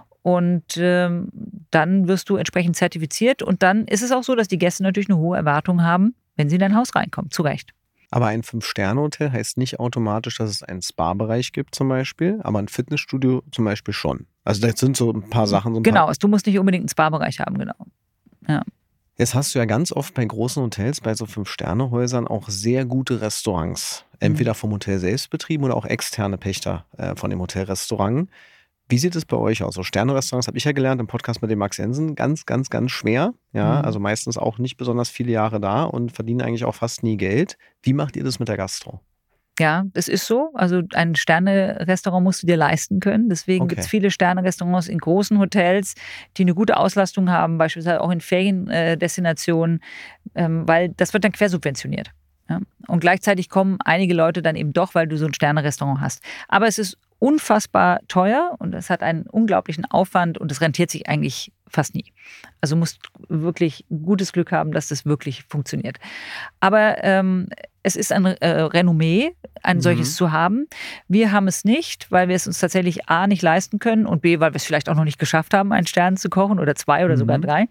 Und ähm, dann wirst du entsprechend zertifiziert. Und dann ist es auch so, dass die Gäste natürlich eine hohe Erwartung haben, wenn sie in dein Haus reinkommen, zu Recht. Aber ein Fünf-Sterne-Hotel heißt nicht automatisch, dass es einen Spa-Bereich gibt zum Beispiel, aber ein Fitnessstudio zum Beispiel schon. Also das sind so ein paar Sachen. So ein genau, paar du musst nicht unbedingt einen Spa-Bereich haben, genau. Ja. Jetzt hast du ja ganz oft bei großen Hotels, bei so Fünf-Sterne-Häusern auch sehr gute Restaurants. Entweder vom Hotel selbst betrieben oder auch externe Pächter äh, von dem Hotelrestaurant. Wie sieht es bei euch aus? So Sterne-Restaurants habe ich ja gelernt im Podcast mit dem Max Jensen. Ganz, ganz, ganz schwer. Ja, mhm. also meistens auch nicht besonders viele Jahre da und verdienen eigentlich auch fast nie Geld. Wie macht ihr das mit der Gastro? Ja, das ist so. Also ein Sterne-Restaurant musst du dir leisten können. Deswegen okay. gibt es viele Sterne-Restaurants in großen Hotels, die eine gute Auslastung haben, beispielsweise auch in Feriendestinationen, ähm, weil das wird dann quersubventioniert. Ja? Und gleichzeitig kommen einige Leute dann eben doch, weil du so ein Sterne-Restaurant hast. Aber es ist unfassbar teuer und es hat einen unglaublichen Aufwand und es rentiert sich eigentlich fast nie. Also musst wirklich gutes Glück haben, dass das wirklich funktioniert. Aber ähm, es ist ein äh, Renommee, ein mhm. solches zu haben. Wir haben es nicht, weil wir es uns tatsächlich A, nicht leisten können und B, weil wir es vielleicht auch noch nicht geschafft haben, einen Stern zu kochen oder zwei oder mhm. sogar drei.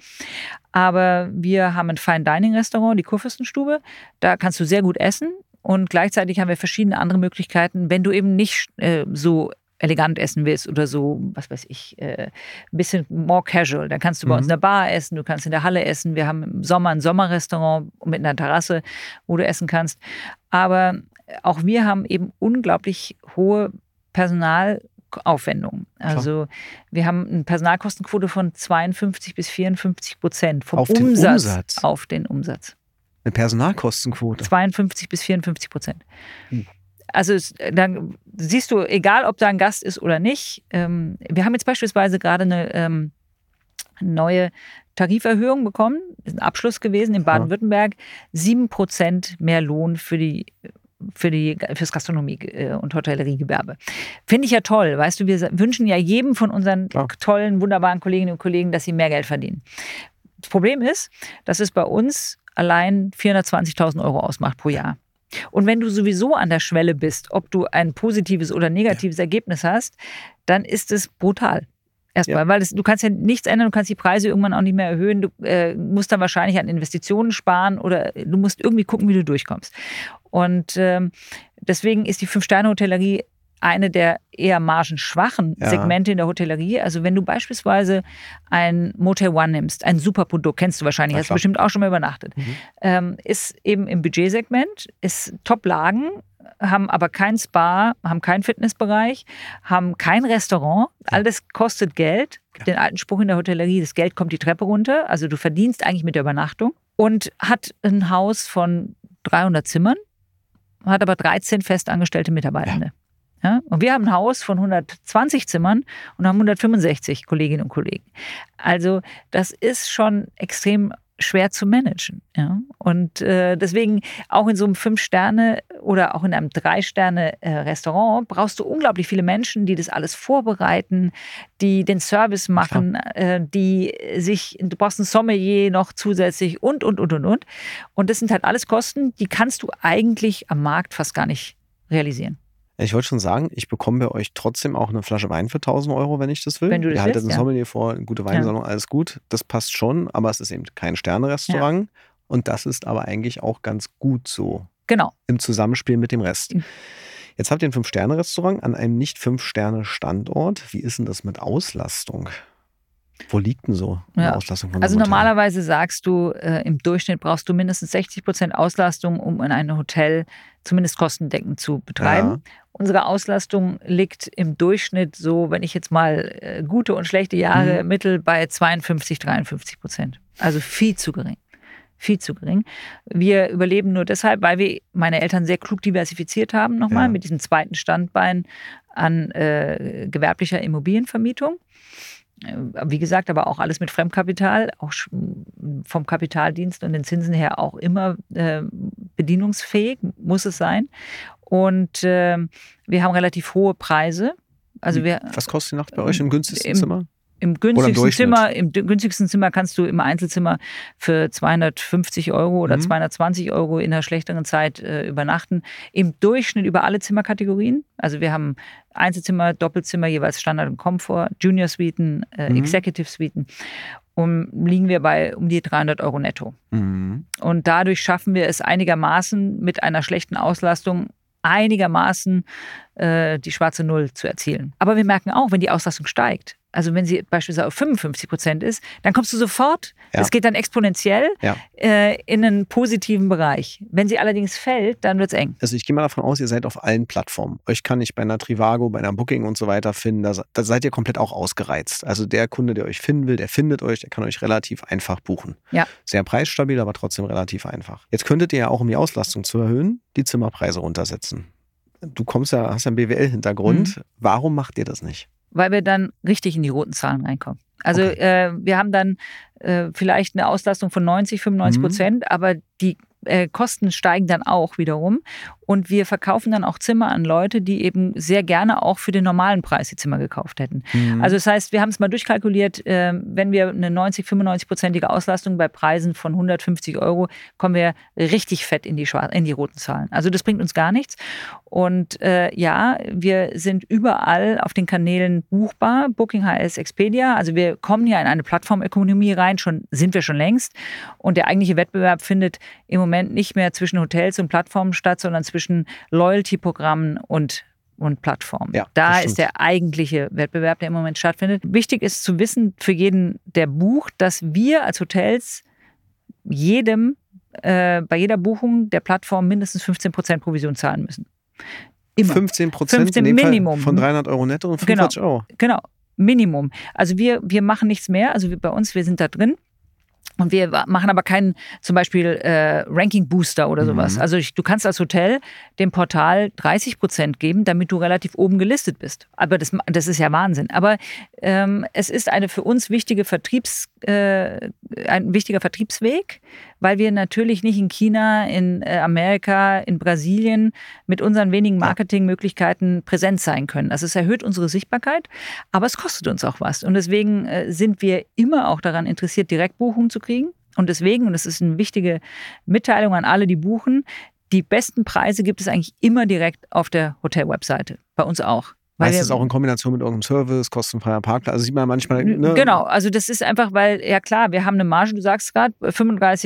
Aber wir haben ein Fine-Dining-Restaurant, die Kurfürstenstube. Da kannst du sehr gut essen. Und gleichzeitig haben wir verschiedene andere Möglichkeiten, wenn du eben nicht äh, so elegant essen willst oder so, was weiß ich, äh, ein bisschen more casual. Dann kannst du bei mhm. uns in der Bar essen, du kannst in der Halle essen. Wir haben im Sommer ein Sommerrestaurant mit einer Terrasse, wo du essen kannst. Aber auch wir haben eben unglaublich hohe Personalaufwendungen. Also wir haben eine Personalkostenquote von zweiundfünfzig bis vierundfünfzig Prozent vom auf Umsatz, den Umsatz auf den Umsatz. Eine Personalkostenquote? zweiundfünfzig bis vierundfünfzig Prozent. Hm. Also dann siehst du, egal ob da ein Gast ist oder nicht, ähm, wir haben jetzt beispielsweise gerade eine ähm, neue Tariferhöhung bekommen, ist ein Abschluss gewesen in Baden-Württemberg, sieben Prozent mehr Lohn für die für die fürs Gastronomie- und Hotelleriegewerbe. Finde ich ja toll, weißt du, wir wünschen ja jedem von unseren ja. tollen, wunderbaren Kolleginnen und Kollegen, dass sie mehr Geld verdienen. Das Problem ist, dass es bei uns allein vierhundertzwanzigtausend Euro ausmacht pro Jahr. Und wenn du sowieso an der Schwelle bist, ob du ein positives oder negatives ja. Ergebnis hast, dann ist es brutal. Erstmal, ja. weil es, du kannst ja nichts ändern, du kannst die Preise irgendwann auch nicht mehr erhöhen, du äh, musst dann wahrscheinlich an Investitionen sparen oder du musst irgendwie gucken, wie du durchkommst. Und ähm, deswegen ist die Fünf-Sterne-Hotellerie eine der eher margenschwachen Ja. Segmente in der Hotellerie. Also wenn du beispielsweise ein Motel One nimmst, ein super Produkt, kennst du wahrscheinlich, Na hast du klar. bestimmt auch schon mal übernachtet, Mhm. ähm, ist eben im Budgetsegment, ist Top-Lagen, haben aber kein Spa, haben keinen Fitnessbereich, haben kein Restaurant. All das kostet Geld. Gibt den alten Spruch in der Hotellerie, das Geld kommt die Treppe runter. Also du verdienst eigentlich mit der Übernachtung. Und hat ein Haus von dreihundert Zimmern, hat aber dreizehn festangestellte Mitarbeitende. Ja. Und wir haben ein Haus von hundertzwanzig Zimmern und haben hundertfünfundsechzig Kolleginnen und Kollegen. Also das ist schon extrem schwer zu managen. Ja? Und äh, deswegen auch in so einem Fünf-Sterne- oder auch in einem Drei-Sterne-Restaurant brauchst du unglaublich viele Menschen, die das alles vorbereiten, die den Service machen, äh, die sich, du brauchst ein Sommelier noch zusätzlich und, und, und, und, und. Und das sind halt alles Kosten, die kannst du eigentlich am Markt fast gar nicht realisieren. Ich wollte schon sagen, ich bekomme bei euch trotzdem auch eine Flasche Wein für tausend Euro, wenn ich das will. Wenn du das Ihr haltet willst, ein ja. Sommelier vor, eine gute Weinsalon, alles gut. Das passt schon, aber es ist eben kein Sterne-Restaurant. Und das ist aber eigentlich auch ganz gut so Genau. im Zusammenspiel mit dem Rest. Mhm. Jetzt habt ihr ein Fünf-Sterne-Restaurant an einem Nicht-Fünf-Sterne-Standort. Wie ist denn das mit Auslastung? Wo liegt denn so die Ja. Auslastung von Also einem Hotel? normalerweise sagst du, äh, im Durchschnitt brauchst du mindestens sechzig Prozent Auslastung, um in einem Hotel zumindest kostendeckend zu betreiben. Ja. Unsere Auslastung liegt im Durchschnitt so, wenn ich jetzt mal äh, gute und schlechte Jahre Mhm. mittel, bei zweiundfünfzig, dreiundfünfzig Prozent. Also viel zu gering. Viel zu gering. Wir überleben nur deshalb, weil wir meine Eltern sehr klug diversifiziert haben, nochmal Ja. mit diesem zweiten Standbein an äh, gewerblicher Immobilienvermietung. Wie gesagt, aber auch alles mit Fremdkapital, auch vom Kapitaldienst und den Zinsen her auch immer äh, bedienungsfähig, muss es sein. Und äh, wir haben relativ hohe Preise. Also wir, Was kostet die Nacht bei euch im günstigsten im- Zimmer? Im günstigsten Durchschnitt? Zimmer, im d- günstigsten Zimmer kannst du im Einzelzimmer für zweihundertfünfzig Euro oder Mhm. zweihundertzwanzig Euro in einer schlechteren Zeit äh, übernachten. Im Durchschnitt über alle Zimmerkategorien. Also wir haben Einzelzimmer, Doppelzimmer, jeweils Standard und Komfort, Junior Suiten, äh, Mhm. Executive Suiten. Um, liegen wir bei um die dreihundert Euro netto. Mhm. Und dadurch schaffen wir es einigermaßen mit einer schlechten Auslastung einigermaßen äh, die schwarze Null zu erzielen. Aber wir merken auch, wenn die Auslastung steigt, also wenn sie beispielsweise auf fünfundfünfzig Prozent ist, dann kommst du sofort, Ja. es geht dann exponentiell Ja. äh, in einen positiven Bereich. Wenn sie allerdings fällt, dann wird es eng. Also ich gehe mal davon aus, ihr seid auf allen Plattformen. Euch kann ich bei einer Trivago, bei einer Booking und so weiter finden. Da, da seid ihr komplett auch ausgereizt. Also der Kunde, der euch finden will, der findet euch, der kann euch relativ einfach buchen. Ja. Sehr preisstabil, aber trotzdem relativ einfach. Jetzt könntet ihr ja auch, um die Auslastung zu erhöhen, die Zimmerpreise runtersetzen. Du kommst ja, hast ja einen B W L-Hintergrund. Mhm. Warum macht ihr das nicht? Weil wir dann richtig in die roten Zahlen reinkommen. Also Okay. äh, wir haben dann äh, vielleicht eine Auslastung von neunzig, fünfundneunzig Mhm. Prozent, aber die äh, Kosten steigen dann auch wiederum. Und wir verkaufen dann auch Zimmer an Leute, die eben sehr gerne auch für den normalen Preis die Zimmer gekauft hätten. Mhm. Also das heißt, wir haben es mal durchkalkuliert, äh, wenn wir eine neunzig, fünfundneunzig-prozentige Auslastung bei Preisen von hundertfünfzig Euro, kommen wir richtig fett in die, schwar- in die roten Zahlen. Also das bringt uns gar nichts. Und äh, ja, wir sind überall auf den Kanälen buchbar, Booking, H S, Expedia. Also wir kommen ja in eine Plattformökonomie rein, schon sind wir schon längst. Und der eigentliche Wettbewerb findet im Moment nicht mehr zwischen Hotels und Plattformen statt, sondern zwischen Loyalty-Programmen und und Plattformen. Ja, das da stimmt. ist der eigentliche Wettbewerb, der im Moment stattfindet. Wichtig ist zu wissen für jeden, der bucht, dass wir als Hotels jedem äh, bei jeder Buchung der Plattform mindestens fünfzehn Prozent Provision zahlen müssen. Immer. fünfzehn Prozent fünfzehn in dem Minimum. Fall von dreihundert Euro netto und fünfundvierzig Euro. Genau, Minimum. Also wir, wir machen nichts mehr. Also wir, bei uns, wir sind da drin. Und wir machen aber keinen zum Beispiel äh, Ranking-Booster oder sowas. Mhm. Also ich, du kannst als Hotel dem Portal dreißig Prozent geben, damit du relativ oben gelistet bist. Aber das, das ist ja Wahnsinn. Aber ähm, es ist eine für uns wichtige Vertriebs, äh, ein wichtiger Vertriebsweg, weil wir natürlich nicht in China, in äh, Amerika, in Brasilien mit unseren wenigen Marketingmöglichkeiten präsent sein können. Also es erhöht unsere Sichtbarkeit, aber es kostet uns auch was. Und deswegen äh, sind wir immer auch daran interessiert, Direktbuchungen zu kriegen. Und deswegen, und das ist eine wichtige Mitteilung an alle, die buchen, die besten Preise gibt es eigentlich immer direkt auf der Hotel-Webseite. Bei uns auch. Weil Meistens wir- auch in Kombination mit irgendeinem Service, kostenfreier Parkplatz. Also sieht man manchmal. Ne? Genau, also das ist einfach, weil, ja klar, wir haben eine Marge, du sagst gerade, fünfunddreißig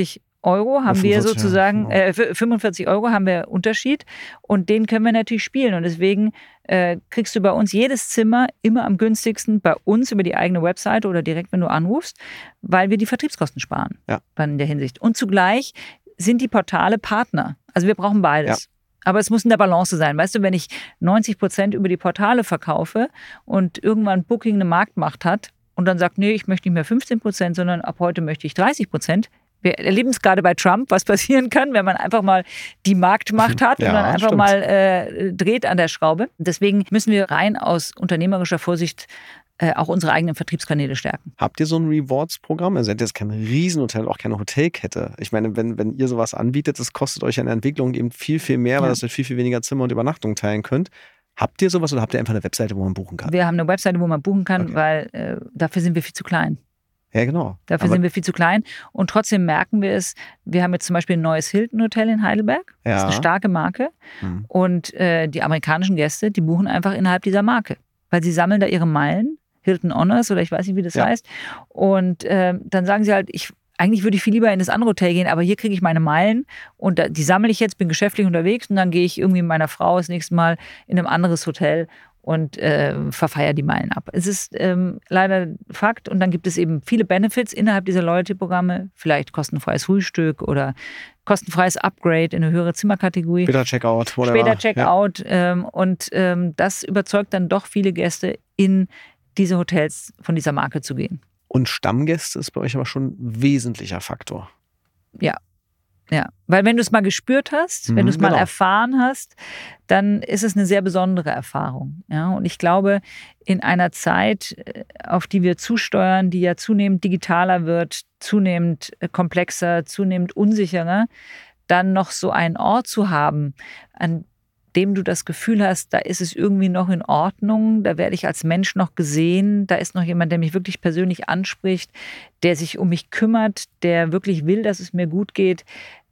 Euro haben wir fünfundvierzig, sozusagen, ja. äh, fünfundvierzig Euro haben wir Unterschied und den können wir natürlich spielen und deswegen äh, kriegst du bei uns jedes Zimmer immer am günstigsten bei uns über die eigene Webseite oder direkt, wenn du anrufst, weil wir die Vertriebskosten sparen. Ja. Dann in der Hinsicht. Und zugleich sind die Portale Partner. Also wir brauchen beides. Ja. Aber es muss in der Balance sein. Weißt du, wenn ich neunzig Prozent über die Portale verkaufe und irgendwann Booking eine Marktmacht hat und dann sagt, nee, ich möchte nicht mehr fünfzehn Prozent, sondern ab heute möchte ich dreißig Prozent. Wir erleben es gerade bei Trump, was passieren kann, wenn man einfach mal die Marktmacht hat ja, und dann einfach stimmt. mal äh, dreht an der Schraube. Deswegen müssen wir rein aus unternehmerischer Vorsicht äh, auch unsere eigenen Vertriebskanäle stärken. Habt ihr so ein Rewards-Programm? Also seid ihr jetzt kein Riesenhotel, auch keine Hotelkette. Ich meine, wenn, wenn ihr sowas anbietet, das kostet euch in der Entwicklung eben viel, viel mehr, weil Ja. das mit viel, viel weniger Zimmer und Übernachtung teilen könnt. Habt ihr sowas oder habt ihr einfach eine Webseite, wo man buchen kann? Wir haben eine Webseite, wo man buchen kann, Okay. weil äh, dafür sind wir viel zu klein. Ja, genau. Dafür Aber, sind wir viel zu klein und trotzdem merken wir es. Wir haben jetzt zum Beispiel ein neues Hilton-Hotel in Heidelberg. Das ist Ja. eine starke Marke. Hm. Und äh, die amerikanischen Gäste, die buchen einfach innerhalb dieser Marke, weil sie sammeln da ihre Meilen, Hilton Honors oder ich weiß nicht, wie das Ja. heißt. Und äh, dann sagen sie halt, ich, eigentlich würde ich viel lieber in das andere Hotel gehen, aber hier kriege ich meine Meilen und da, die sammle ich jetzt, bin geschäftlich unterwegs und dann gehe ich irgendwie mit meiner Frau das nächste Mal in ein anderes Hotel und äh, verfeiere die Meilen ab. Es ist ähm, leider Fakt und dann gibt es eben viele Benefits innerhalb dieser Loyalty-Programme, vielleicht kostenfreies Frühstück oder kostenfreies Upgrade in eine höhere Zimmerkategorie. Später Checkout, whatever. Später Checkout ähm, und ähm, das überzeugt dann doch viele Gäste, in diese Hotels von dieser Marke zu gehen. Und Stammgäste ist bei euch aber schon ein wesentlicher Faktor. Ja. Ja, weil wenn du es mal gespürt hast, Mhm, wenn du es mal genau. erfahren hast, dann ist es eine sehr besondere Erfahrung. Ja, und ich glaube, in einer Zeit, auf die wir zusteuern, die ja zunehmend digitaler wird, zunehmend komplexer, zunehmend unsicherer, dann noch so einen Ort zu haben, an dem du das Gefühl hast, da ist es irgendwie noch in Ordnung, da werde ich als Mensch noch gesehen, da ist noch jemand, der mich wirklich persönlich anspricht, der sich um mich kümmert, der wirklich will, dass es mir gut geht.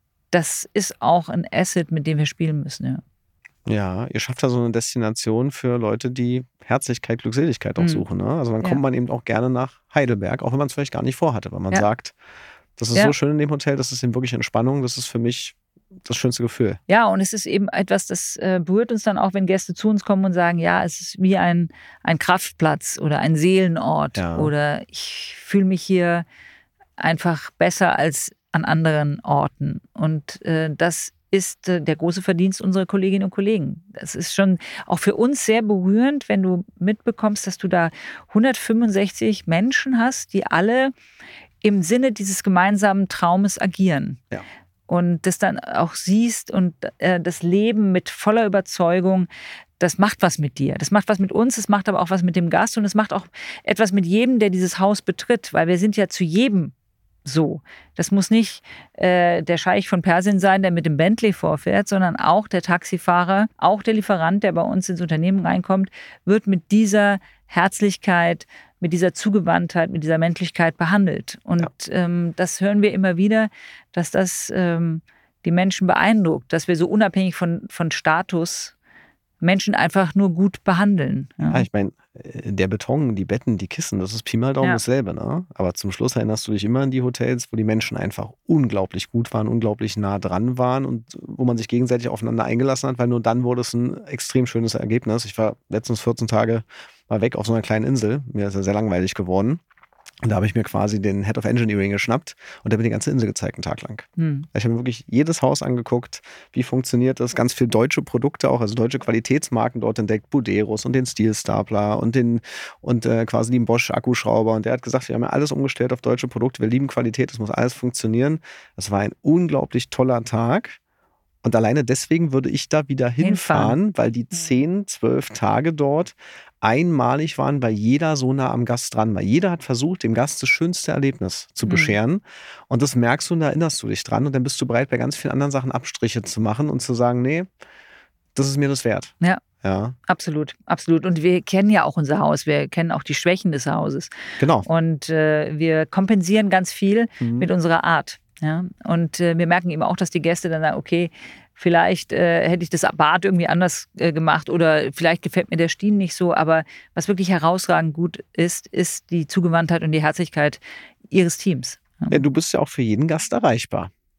Das ist auch ein Asset, mit dem wir spielen müssen. Ja. Ja, ihr schafft da so eine Destination für Leute, die Herzlichkeit, Glückseligkeit auch Mhm. suchen. Ne? Also dann Ja. kommt man eben auch gerne nach Heidelberg, auch wenn man es vielleicht gar nicht vorhatte, weil man Ja. sagt, das ist Ja. so schön in dem Hotel, das ist eben wirklich Entspannung, das ist für mich das schönste Gefühl. Ja, und es ist eben etwas, das äh, berührt uns dann auch, wenn Gäste zu uns kommen und sagen, ja, es ist wie ein, ein Kraftplatz oder ein Seelenort Ja. oder ich fühle mich hier einfach besser als an anderen Orten. Und äh, das ist äh, der große Verdienst unserer Kolleginnen und Kollegen. Das ist schon auch für uns sehr berührend, wenn du mitbekommst, dass du da hundertfünfundsechzig Menschen hast, die alle im Sinne dieses gemeinsamen Traumes agieren. Ja. Und das dann auch siehst und äh, das Leben mit voller Überzeugung, das macht was mit dir. Das macht was mit uns, das macht aber auch was mit dem Gast und es macht auch etwas mit jedem, der dieses Haus betritt, weil wir sind ja zu jedem so. Das muss nicht äh, der Scheich von Persien sein, der mit dem Bentley vorfährt, sondern auch der Taxifahrer, auch der Lieferant, der bei uns ins Unternehmen reinkommt, wird mit dieser Herzlichkeit, mit dieser Zugewandtheit, mit dieser Menschlichkeit behandelt. Und ja. ähm, das hören wir immer wieder, dass das ähm, die Menschen beeindruckt, dass wir so unabhängig von, von Status Menschen einfach nur gut behandeln. Ja, ja ich meine, der Beton, die Betten, die Kissen, das ist Pi mal Daumen Ja. dasselbe. Ne? Aber zum Schluss erinnerst du dich immer an die Hotels, wo die Menschen einfach unglaublich gut waren, unglaublich nah dran waren und wo man sich gegenseitig aufeinander eingelassen hat, weil nur dann wurde es ein extrem schönes Ergebnis. Ich war letztens vierzehn Tage mal weg auf so einer kleinen Insel. Mir ist ja sehr langweilig geworden. Und da habe ich mir quasi den Head of Engineering geschnappt und der hat mir die ganze Insel gezeigt, einen Tag lang. Hm. Ich habe mir wirklich jedes Haus angeguckt, wie funktioniert das, ganz viel deutsche Produkte auch, also deutsche Qualitätsmarken dort entdeckt, Buderus und den Steel Stapler und den und äh, quasi den Bosch Akkuschrauber und der hat gesagt, wir haben ja alles umgestellt auf deutsche Produkte, wir lieben Qualität, das muss alles funktionieren. Das war ein unglaublich toller Tag. Und alleine deswegen würde ich da wieder hinfahren, Hinfahren. weil die zehn, zwölf Tage dort einmalig waren, weil jeder so nah am Gast dran war. Jeder hat versucht, dem Gast das schönste Erlebnis zu bescheren. Mhm. Und das merkst du und da erinnerst du dich dran. Und dann bist du bereit, bei ganz vielen anderen Sachen Abstriche zu machen und zu sagen, nee, das ist mir das wert. Ja. Ja. Absolut, absolut. Und wir kennen ja auch unser Haus, wir kennen auch die Schwächen des Hauses. Genau. Und äh, wir kompensieren ganz viel Mhm. mit unserer Art. Ja? Und äh, wir merken eben auch, dass die Gäste dann sagen, okay, vielleicht äh, hätte ich das Bad irgendwie anders äh, gemacht oder vielleicht gefällt mir der Stien nicht so. Aber was wirklich herausragend gut ist, ist die Zugewandtheit und die Herzlichkeit ihres Teams. Ja. Ja, du bist ja auch für jeden Gast erreichbar.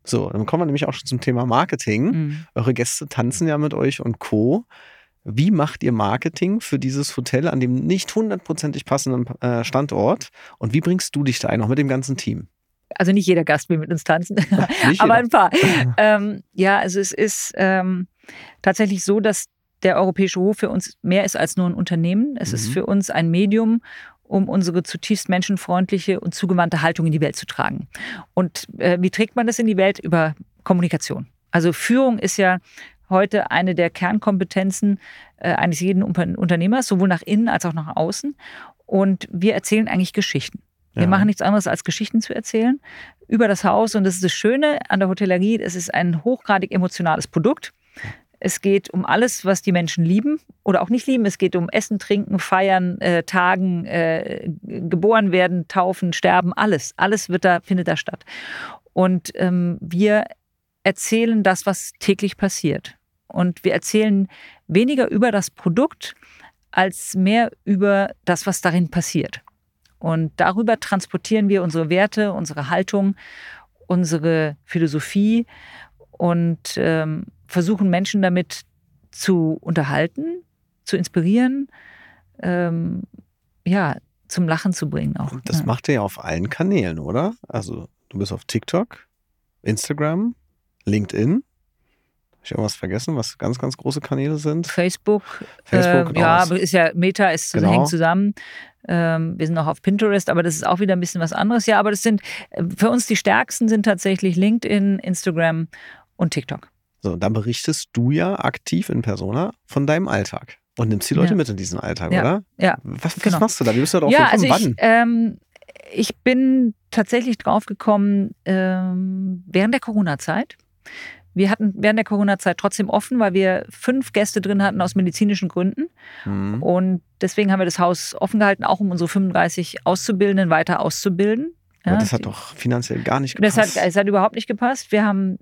So, dann kommen wir nämlich auch schon zum Thema Marketing. Mhm. Eure Gäste tanzen ja mit euch und Co. Wie macht ihr Marketing für dieses Hotel an dem nicht hundertprozentig passenden äh, Standort? Und wie bringst du dich da ein, auch mit dem ganzen Team? Also nicht jeder Gast will mit uns tanzen, Nicht aber jeder. ein paar. ähm, ja, also es ist ähm, tatsächlich so, dass der Europäische Hof für uns mehr ist als nur ein Unternehmen. Es Mhm. ist für uns ein Medium, um unsere zutiefst menschenfreundliche und zugewandte Haltung in die Welt zu tragen. Und äh, wie trägt man das in die Welt? Über Kommunikation. Also Führung ist ja heute eine der Kernkompetenzen äh, eines jeden Unternehmers, sowohl nach innen als auch nach außen. Und wir erzählen eigentlich Geschichten. Wir Ja. machen nichts anderes, als Geschichten zu erzählen über das Haus. Und das ist das Schöne an der Hotellerie. Es ist ein hochgradig emotionales Produkt. Es geht um alles, was die Menschen lieben oder auch nicht lieben. Es geht um Essen, Trinken, Feiern, äh, Tagen, äh, geboren werden, Taufen, Sterben, alles. Alles wird da, findet da statt. Und ähm, wir erzählen das, was täglich passiert. Und wir erzählen weniger über das Produkt, als mehr über das, was darin passiert. Und darüber transportieren wir unsere Werte, unsere Haltung, unsere Philosophie und ähm, versuchen Menschen damit zu unterhalten, zu inspirieren, ähm, ja, zum Lachen zu bringen auch. Das ja. macht ihr ja auf allen Kanälen, oder? Also du bist auf TikTok, Instagram, LinkedIn. Habe ich irgendwas vergessen, was ganz, ganz große Kanäle sind? Facebook, Facebook äh, ja, aus. aber ist ja Meta, ist, Genau. hängt zusammen. Ähm, wir sind auch auf Pinterest, aber das ist auch wieder ein bisschen was anderes. Ja, aber das sind für uns die stärksten sind tatsächlich LinkedIn, Instagram und TikTok. So, dann berichtest du ja aktiv in Persona von deinem Alltag und nimmst die Leute Ja. mit in diesen Alltag, Ja. oder? Ja, Was, was genau. machst du da? Wie bist du da drauf Ja, also gekommen? ich, ähm, ich bin tatsächlich drauf gekommen ähm, während der Corona-Zeit. Wir hatten während der Corona-Zeit trotzdem offen, weil wir fünf Gäste drin hatten aus medizinischen Gründen. Wann? Mhm. Und deswegen haben wir das Haus offen gehalten, auch um unsere fünfunddreißig Auszubildenden weiter auszubilden. Aber Ja, das hat doch finanziell gar nicht gepasst. das hat, es hat überhaupt nicht gepasst. Wir haben,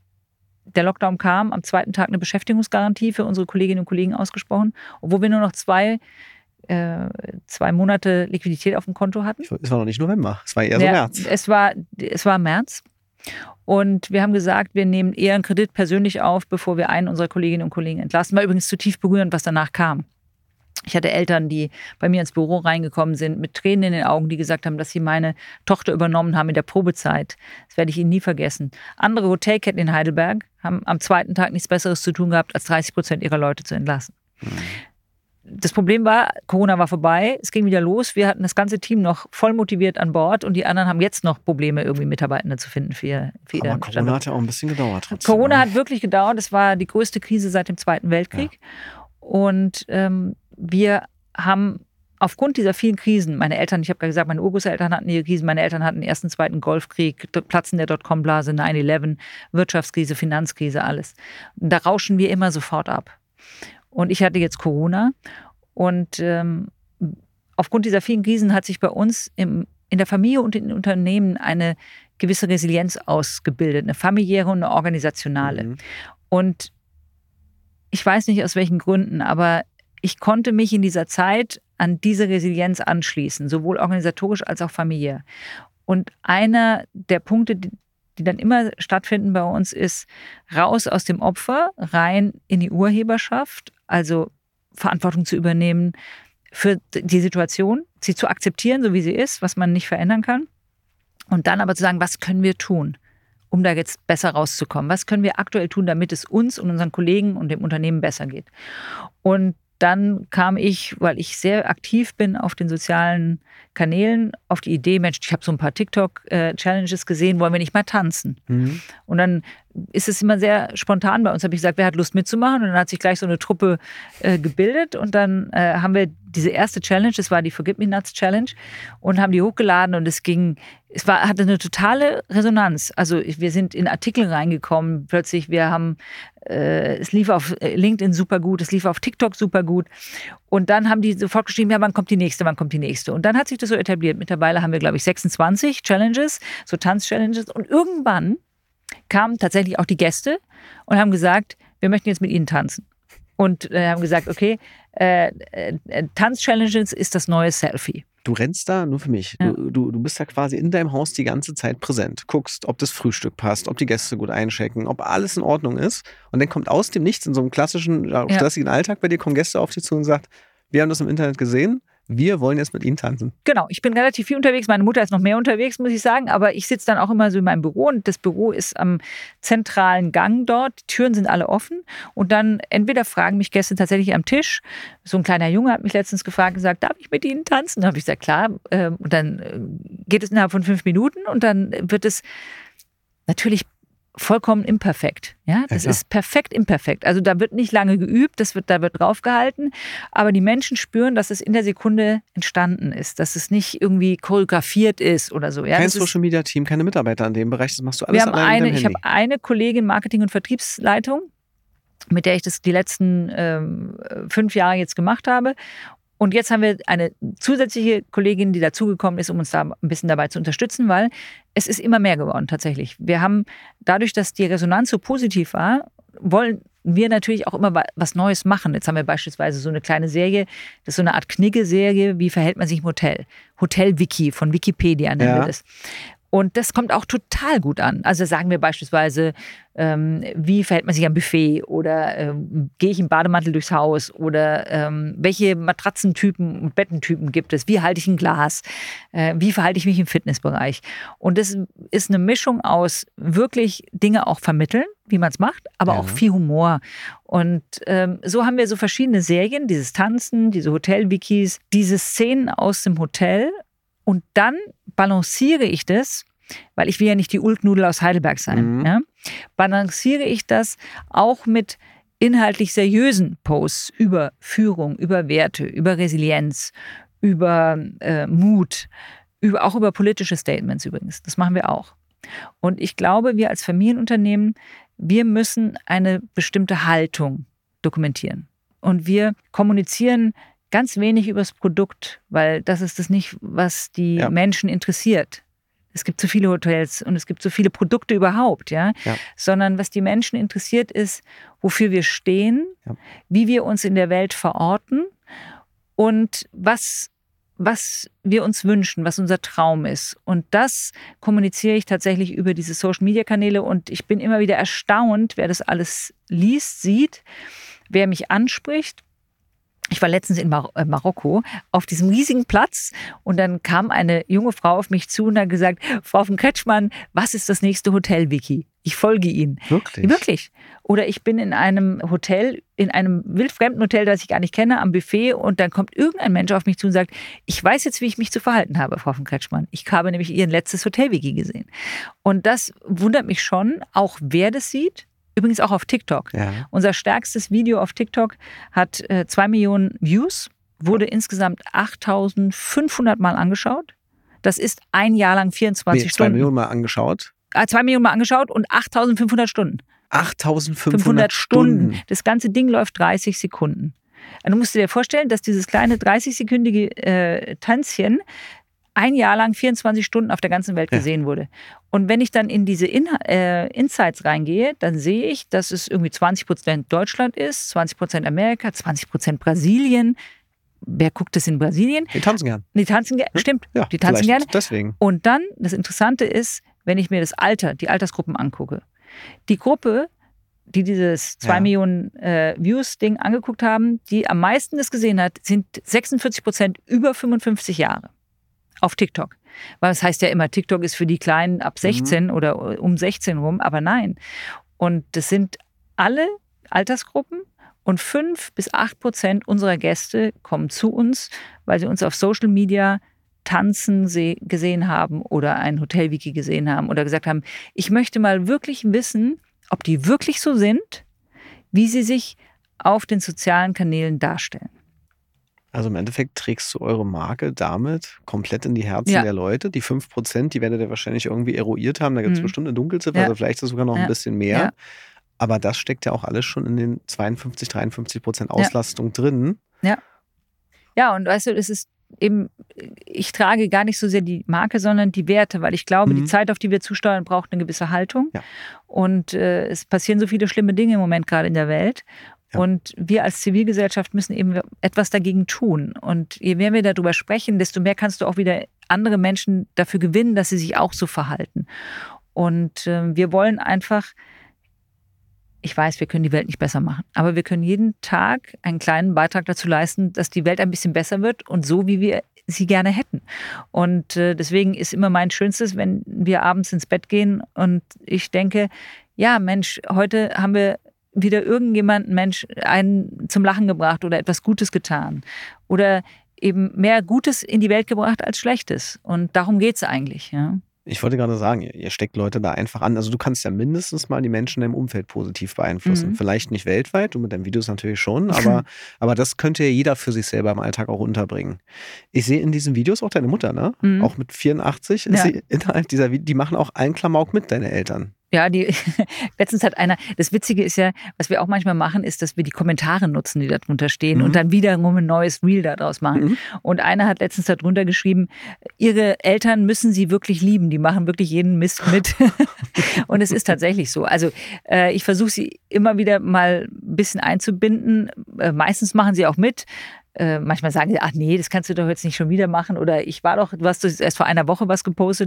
der Lockdown kam, am zweiten Tag eine Beschäftigungsgarantie für unsere Kolleginnen und Kollegen ausgesprochen, obwohl wir nur noch zwei, äh, zwei Monate Liquidität auf dem Konto hatten. Es war noch nicht November, es war eher so Ja, März. Es war, es war März. Und wir haben gesagt, wir nehmen eher einen Kredit persönlich auf, bevor wir einen unserer Kolleginnen und Kollegen entlassen. War übrigens zutiefst berührend, was danach kam. Ich hatte Eltern, die bei mir ins Büro reingekommen sind, mit Tränen in den Augen, die gesagt haben, dass sie meine Tochter übernommen haben in der Probezeit. Das werde ich ihnen nie vergessen. Andere Hotelketten in Heidelberg haben am zweiten Tag nichts Besseres zu tun gehabt, als dreißig Prozent ihrer Leute zu entlassen. Mhm. Das Problem war, Corona war vorbei, es ging wieder los. Wir hatten das ganze Team noch voll motiviert an Bord und die anderen haben jetzt noch Probleme, irgendwie Mitarbeitende zu finden für, ihr- für Aber ihren Corona Standort. hat ja auch ein bisschen gedauert. Trotzdem, Corona ne? hat wirklich gedauert. Es war die größte Krise seit dem Zweiten Weltkrieg. Und ähm, wir haben aufgrund dieser vielen Krisen, meine Eltern, ich habe gerade gesagt, meine Urgroßeltern hatten ihre Krisen, meine Eltern hatten den ersten, zweiten Golfkrieg, Platzen der Dotcom-Blase, neun elf, Wirtschaftskrise, Finanzkrise, alles. Und da rauschen wir immer sofort ab. Und ich hatte jetzt Corona und ähm, aufgrund dieser vielen Krisen hat sich bei uns im, in der Familie und in den Unternehmen eine gewisse Resilienz ausgebildet, eine familiäre und eine organisationale. Mhm. Und ich weiß nicht aus welchen Gründen, aber ich konnte mich in dieser Zeit an diese Resilienz anschließen, sowohl organisatorisch als auch familiär. Und einer der Punkte, die, die dann immer stattfinden bei uns, ist raus aus dem Opfer, rein in die Urheberschaft, also Verantwortung zu übernehmen für die Situation, sie zu akzeptieren, so wie sie ist, was man nicht verändern kann. Und dann aber zu sagen, was können wir tun, um da jetzt besser rauszukommen? Was können wir aktuell tun, damit es uns und unseren Kollegen und dem Unternehmen besser geht? Und dann kam ich, weil ich sehr aktiv bin auf den sozialen Kanälen, auf die Idee, Mensch, ich habe so ein paar TikTok-Challenges gesehen, wollen wir nicht mal tanzen? Mhm. Und dann ist es immer sehr spontan bei uns. Habe ich gesagt, wer hat Lust mitzumachen? Und dann hat sich gleich so eine Truppe äh, gebildet. Und dann äh, haben wir diese erste Challenge, das war die Forgive Me Nuts Challenge, und haben die hochgeladen. Und es ging, es war, hatte eine totale Resonanz. Also wir sind in Artikel reingekommen plötzlich. Wir haben, äh, es lief auf LinkedIn super gut, es lief auf TikTok super gut. Und dann haben die sofort geschrieben, ja, wann kommt die nächste, wann kommt die nächste? Und dann hat sich das so etabliert. Mittlerweile haben wir, glaube ich, sechsundzwanzig Challenges, so Tanz-Challenges. Und irgendwann kamen tatsächlich auch die Gäste und haben gesagt, wir möchten jetzt mit ihnen tanzen. Und äh, haben gesagt, okay, äh, äh, Tanz-Challenges ist das neue Selfie. Du rennst da nur für mich. Ja. Du, du, du bist da quasi in deinem Haus die ganze Zeit präsent. Guckst, ob das Frühstück passt, ob die Gäste gut einchecken, ob alles in Ordnung ist. Und dann kommt aus dem Nichts in so einem klassischen, ja, stressigen Alltag bei dir, kommen Gäste auf dich zu und sagt, wir haben das im Internet gesehen, wir wollen jetzt mit Ihnen tanzen. Genau, ich bin relativ viel unterwegs. Meine Mutter ist noch mehr unterwegs, muss ich sagen. Aber ich sitze dann auch immer so in meinem Büro und das Büro ist am zentralen Gang dort. Die Türen sind alle offen. Und dann entweder fragen mich Gäste tatsächlich am Tisch. So ein kleiner Junge hat mich letztens gefragt und gesagt, darf ich mit Ihnen tanzen? Da habe ich gesagt, klar. Und dann geht es innerhalb von fünf Minuten und dann wird es natürlich vollkommen imperfekt. Ja, das ja, ist perfekt imperfekt. Also da wird nicht lange geübt, das wird, da wird draufgehalten, aber die Menschen spüren, dass es in der Sekunde entstanden ist, dass es nicht irgendwie choreografiert ist oder so. Ja, kein das Social Media Team, keine Mitarbeiter an dem Bereich, das machst du alles wir haben alleine eine, mit dem Ich Handy. habe eine Kollegin, Marketing- und Vertriebsleitung, mit der ich das die letzten ähm, fünf Jahre jetzt gemacht habe. Und jetzt haben wir eine zusätzliche Kollegin, die dazugekommen ist, um uns da ein bisschen dabei zu unterstützen, weil es ist immer mehr geworden tatsächlich. Wir haben dadurch, dass die Resonanz so positiv war, wollen wir natürlich auch immer was Neues machen. Jetzt haben wir beispielsweise so eine kleine Serie, das ist so eine Art Knigge-Serie, wie verhält man sich im Hotel? Hotel-Wiki von Wikipedia nennen Ja. wir das. Und das kommt auch total gut an. Also sagen wir beispielsweise, ähm, wie verhält man sich am Buffet oder ähm, gehe ich im Bademantel durchs Haus oder ähm, welche Matratzentypen und Bettentypen gibt es, wie halte ich ein Glas, äh, wie verhalte ich mich im Fitnessbereich. Und das ist eine Mischung aus wirklich Dinge auch vermitteln, wie man es macht, aber Ja. auch viel Humor. Und ähm, so haben wir so verschiedene Serien, dieses Tanzen, diese Hotel-Wikis, diese Szenen aus dem Hotel. Und dann balanciere ich das, weil ich will ja nicht die Ulknudel aus Heidelberg sein, Mhm. ja, balanciere ich das auch mit inhaltlich seriösen Posts über Führung, über Werte, über Resilienz, über äh, Mut, über, auch über politische Statements übrigens. Das machen wir auch. Und ich glaube, wir als Familienunternehmen, wir müssen eine bestimmte Haltung dokumentieren. Und wir kommunizieren ganz wenig über das Produkt, weil das ist das nicht, was die Ja. Menschen interessiert. Es gibt so viele Hotels und es gibt so viele Produkte überhaupt, ja? Ja. Sondern was die Menschen interessiert ist, wofür wir stehen, Ja. wie wir uns in der Welt verorten und was, was wir uns wünschen, was unser Traum ist. Und das kommuniziere ich tatsächlich über diese Social-Media-Kanäle und ich bin immer wieder erstaunt, wer das alles liest, sieht, wer mich anspricht. Ich war letztens in Mar- äh, Marokko auf diesem riesigen Platz und dann kam eine junge Frau auf mich zu und hat gesagt, Frau von Kretschmann, was ist das nächste Hotel-Wiki? Ich folge Ihnen. Wirklich? Wirklich. Oder ich bin in einem Hotel, in einem wildfremden Hotel, das ich gar nicht kenne, am Buffet und dann kommt irgendein Mensch auf mich zu und sagt, ich weiß jetzt, wie ich mich zu verhalten habe, Frau von Kretschmann. Ich habe nämlich Ihr letztes Hotel-Wiki gesehen. Und das wundert mich schon, auch wer das sieht. Übrigens auch auf TikTok. Ja. Unser stärkstes Video auf TikTok hat äh, zwei Millionen Views, wurde insgesamt achttausendfünfhundert Mal angeschaut. Das ist ein Jahr lang vierundzwanzig Nee, zwei Stunden. Millionen Mal angeschaut. Äh, zwei Millionen Mal angeschaut und achttausendfünfhundert Stunden. achttausendfünfhundert fünfhundert Stunden. Stunden. Das ganze Ding läuft dreißig Sekunden. Und du musst dir vorstellen, dass dieses kleine dreißig-sekündige äh, Tanzchen ein Jahr lang vierundzwanzig Stunden auf der ganzen Welt Ja. gesehen wurde. Und wenn ich dann in diese In äh, Insights reingehe, dann sehe ich, dass es irgendwie zwanzig Prozent Deutschland ist, zwanzig Prozent Amerika, zwanzig Prozent Brasilien. Wer guckt das in Brasilien? Die tanzen gern. Die tanzen gerne. Stimmt, Ja, die tanzen vielleicht gerne. deswegen. Und dann, das Interessante ist, wenn ich mir das Alter, die Altersgruppen angucke. Die Gruppe, die dieses zwei Ja. Millionen äh, Views-Ding angeguckt haben, die am meisten das gesehen hat, sind sechsundvierzig Prozent über fünfundfünfzig Jahre auf TikTok. Weil das heißt ja immer, TikTok ist für die Kleinen ab sechzehn Mhm. oder um sechzehn rum, aber nein. Und das sind alle Altersgruppen und fünf bis acht Prozent unserer Gäste kommen zu uns, weil sie uns auf Social Media tanzen se- gesehen haben oder ein Hotel-Wiki gesehen haben oder gesagt haben, ich möchte mal wirklich wissen, ob die wirklich so sind, wie sie sich auf den sozialen Kanälen darstellen. Also im Endeffekt trägst du eure Marke damit komplett in die Herzen Ja. der Leute. Die fünf Prozent, die werdet ihr wahrscheinlich irgendwie eruiert haben. Da gibt es Mhm. bestimmt eine Dunkelziffer, Ja. also vielleicht ist es sogar noch Ja. ein bisschen mehr. Ja. Aber das steckt ja auch alles schon in den zweiundfünfzig, dreiundfünfzig Prozent Auslastung drin. Ja, und weißt du, es ist eben, ich trage gar nicht so sehr die Marke, sondern die Werte, weil ich glaube, Mhm. die Zeit, auf die wir zusteuern, braucht eine gewisse Haltung. Ja. Und äh, es passieren so viele schlimme Dinge im Moment gerade in der Welt. Ja. Und wir als Zivilgesellschaft müssen eben etwas dagegen tun. Und je mehr wir darüber sprechen, desto mehr kannst du auch wieder andere Menschen dafür gewinnen, dass sie sich auch so verhalten. Und äh, wir wollen einfach, ich weiß, wir können die Welt nicht besser machen, aber wir können jeden Tag einen kleinen Beitrag dazu leisten, dass die Welt ein bisschen besser wird und so, wie wir sie gerne hätten. Und äh, deswegen ist immer mein Schönstes, wenn wir abends ins Bett gehen und ich denke, ja Mensch, heute haben wir wieder irgendjemanden Mensch einen zum Lachen gebracht oder etwas Gutes getan oder eben mehr Gutes in die Welt gebracht als Schlechtes. Und darum geht es eigentlich. Ja. Ich wollte gerade sagen, ihr steckt Leute da einfach an. Also du kannst ja mindestens mal die Menschen im Umfeld positiv beeinflussen. Mhm. Vielleicht nicht weltweit, du mit deinen Videos natürlich schon, aber, aber das könnte ja jeder für sich selber im Alltag auch unterbringen. Ich sehe in diesen Videos auch deine Mutter, ne? Mhm. Auch mit vierundachtzig ist Ja. sie innerhalb dieser Videos, die machen auch allen Klamauk mit, deine Eltern. Ja, die, letztens hat einer, das Witzige ist ja, was wir auch manchmal machen, ist, dass wir die Kommentare nutzen, die da drunter stehen Mhm. und dann wiederum ein neues Reel daraus machen. Mhm. Und einer hat letztens darunter geschrieben, ihre Eltern müssen sie wirklich lieben, die machen wirklich jeden Mist mit. Und es ist tatsächlich so. Also äh, ich versuche sie immer wieder mal ein bisschen einzubinden. Äh, meistens machen sie auch mit. Äh, manchmal sagen sie, ach nee, das kannst du doch jetzt nicht schon wieder machen. Oder ich war doch, du hast erst vor einer Woche was gepostet.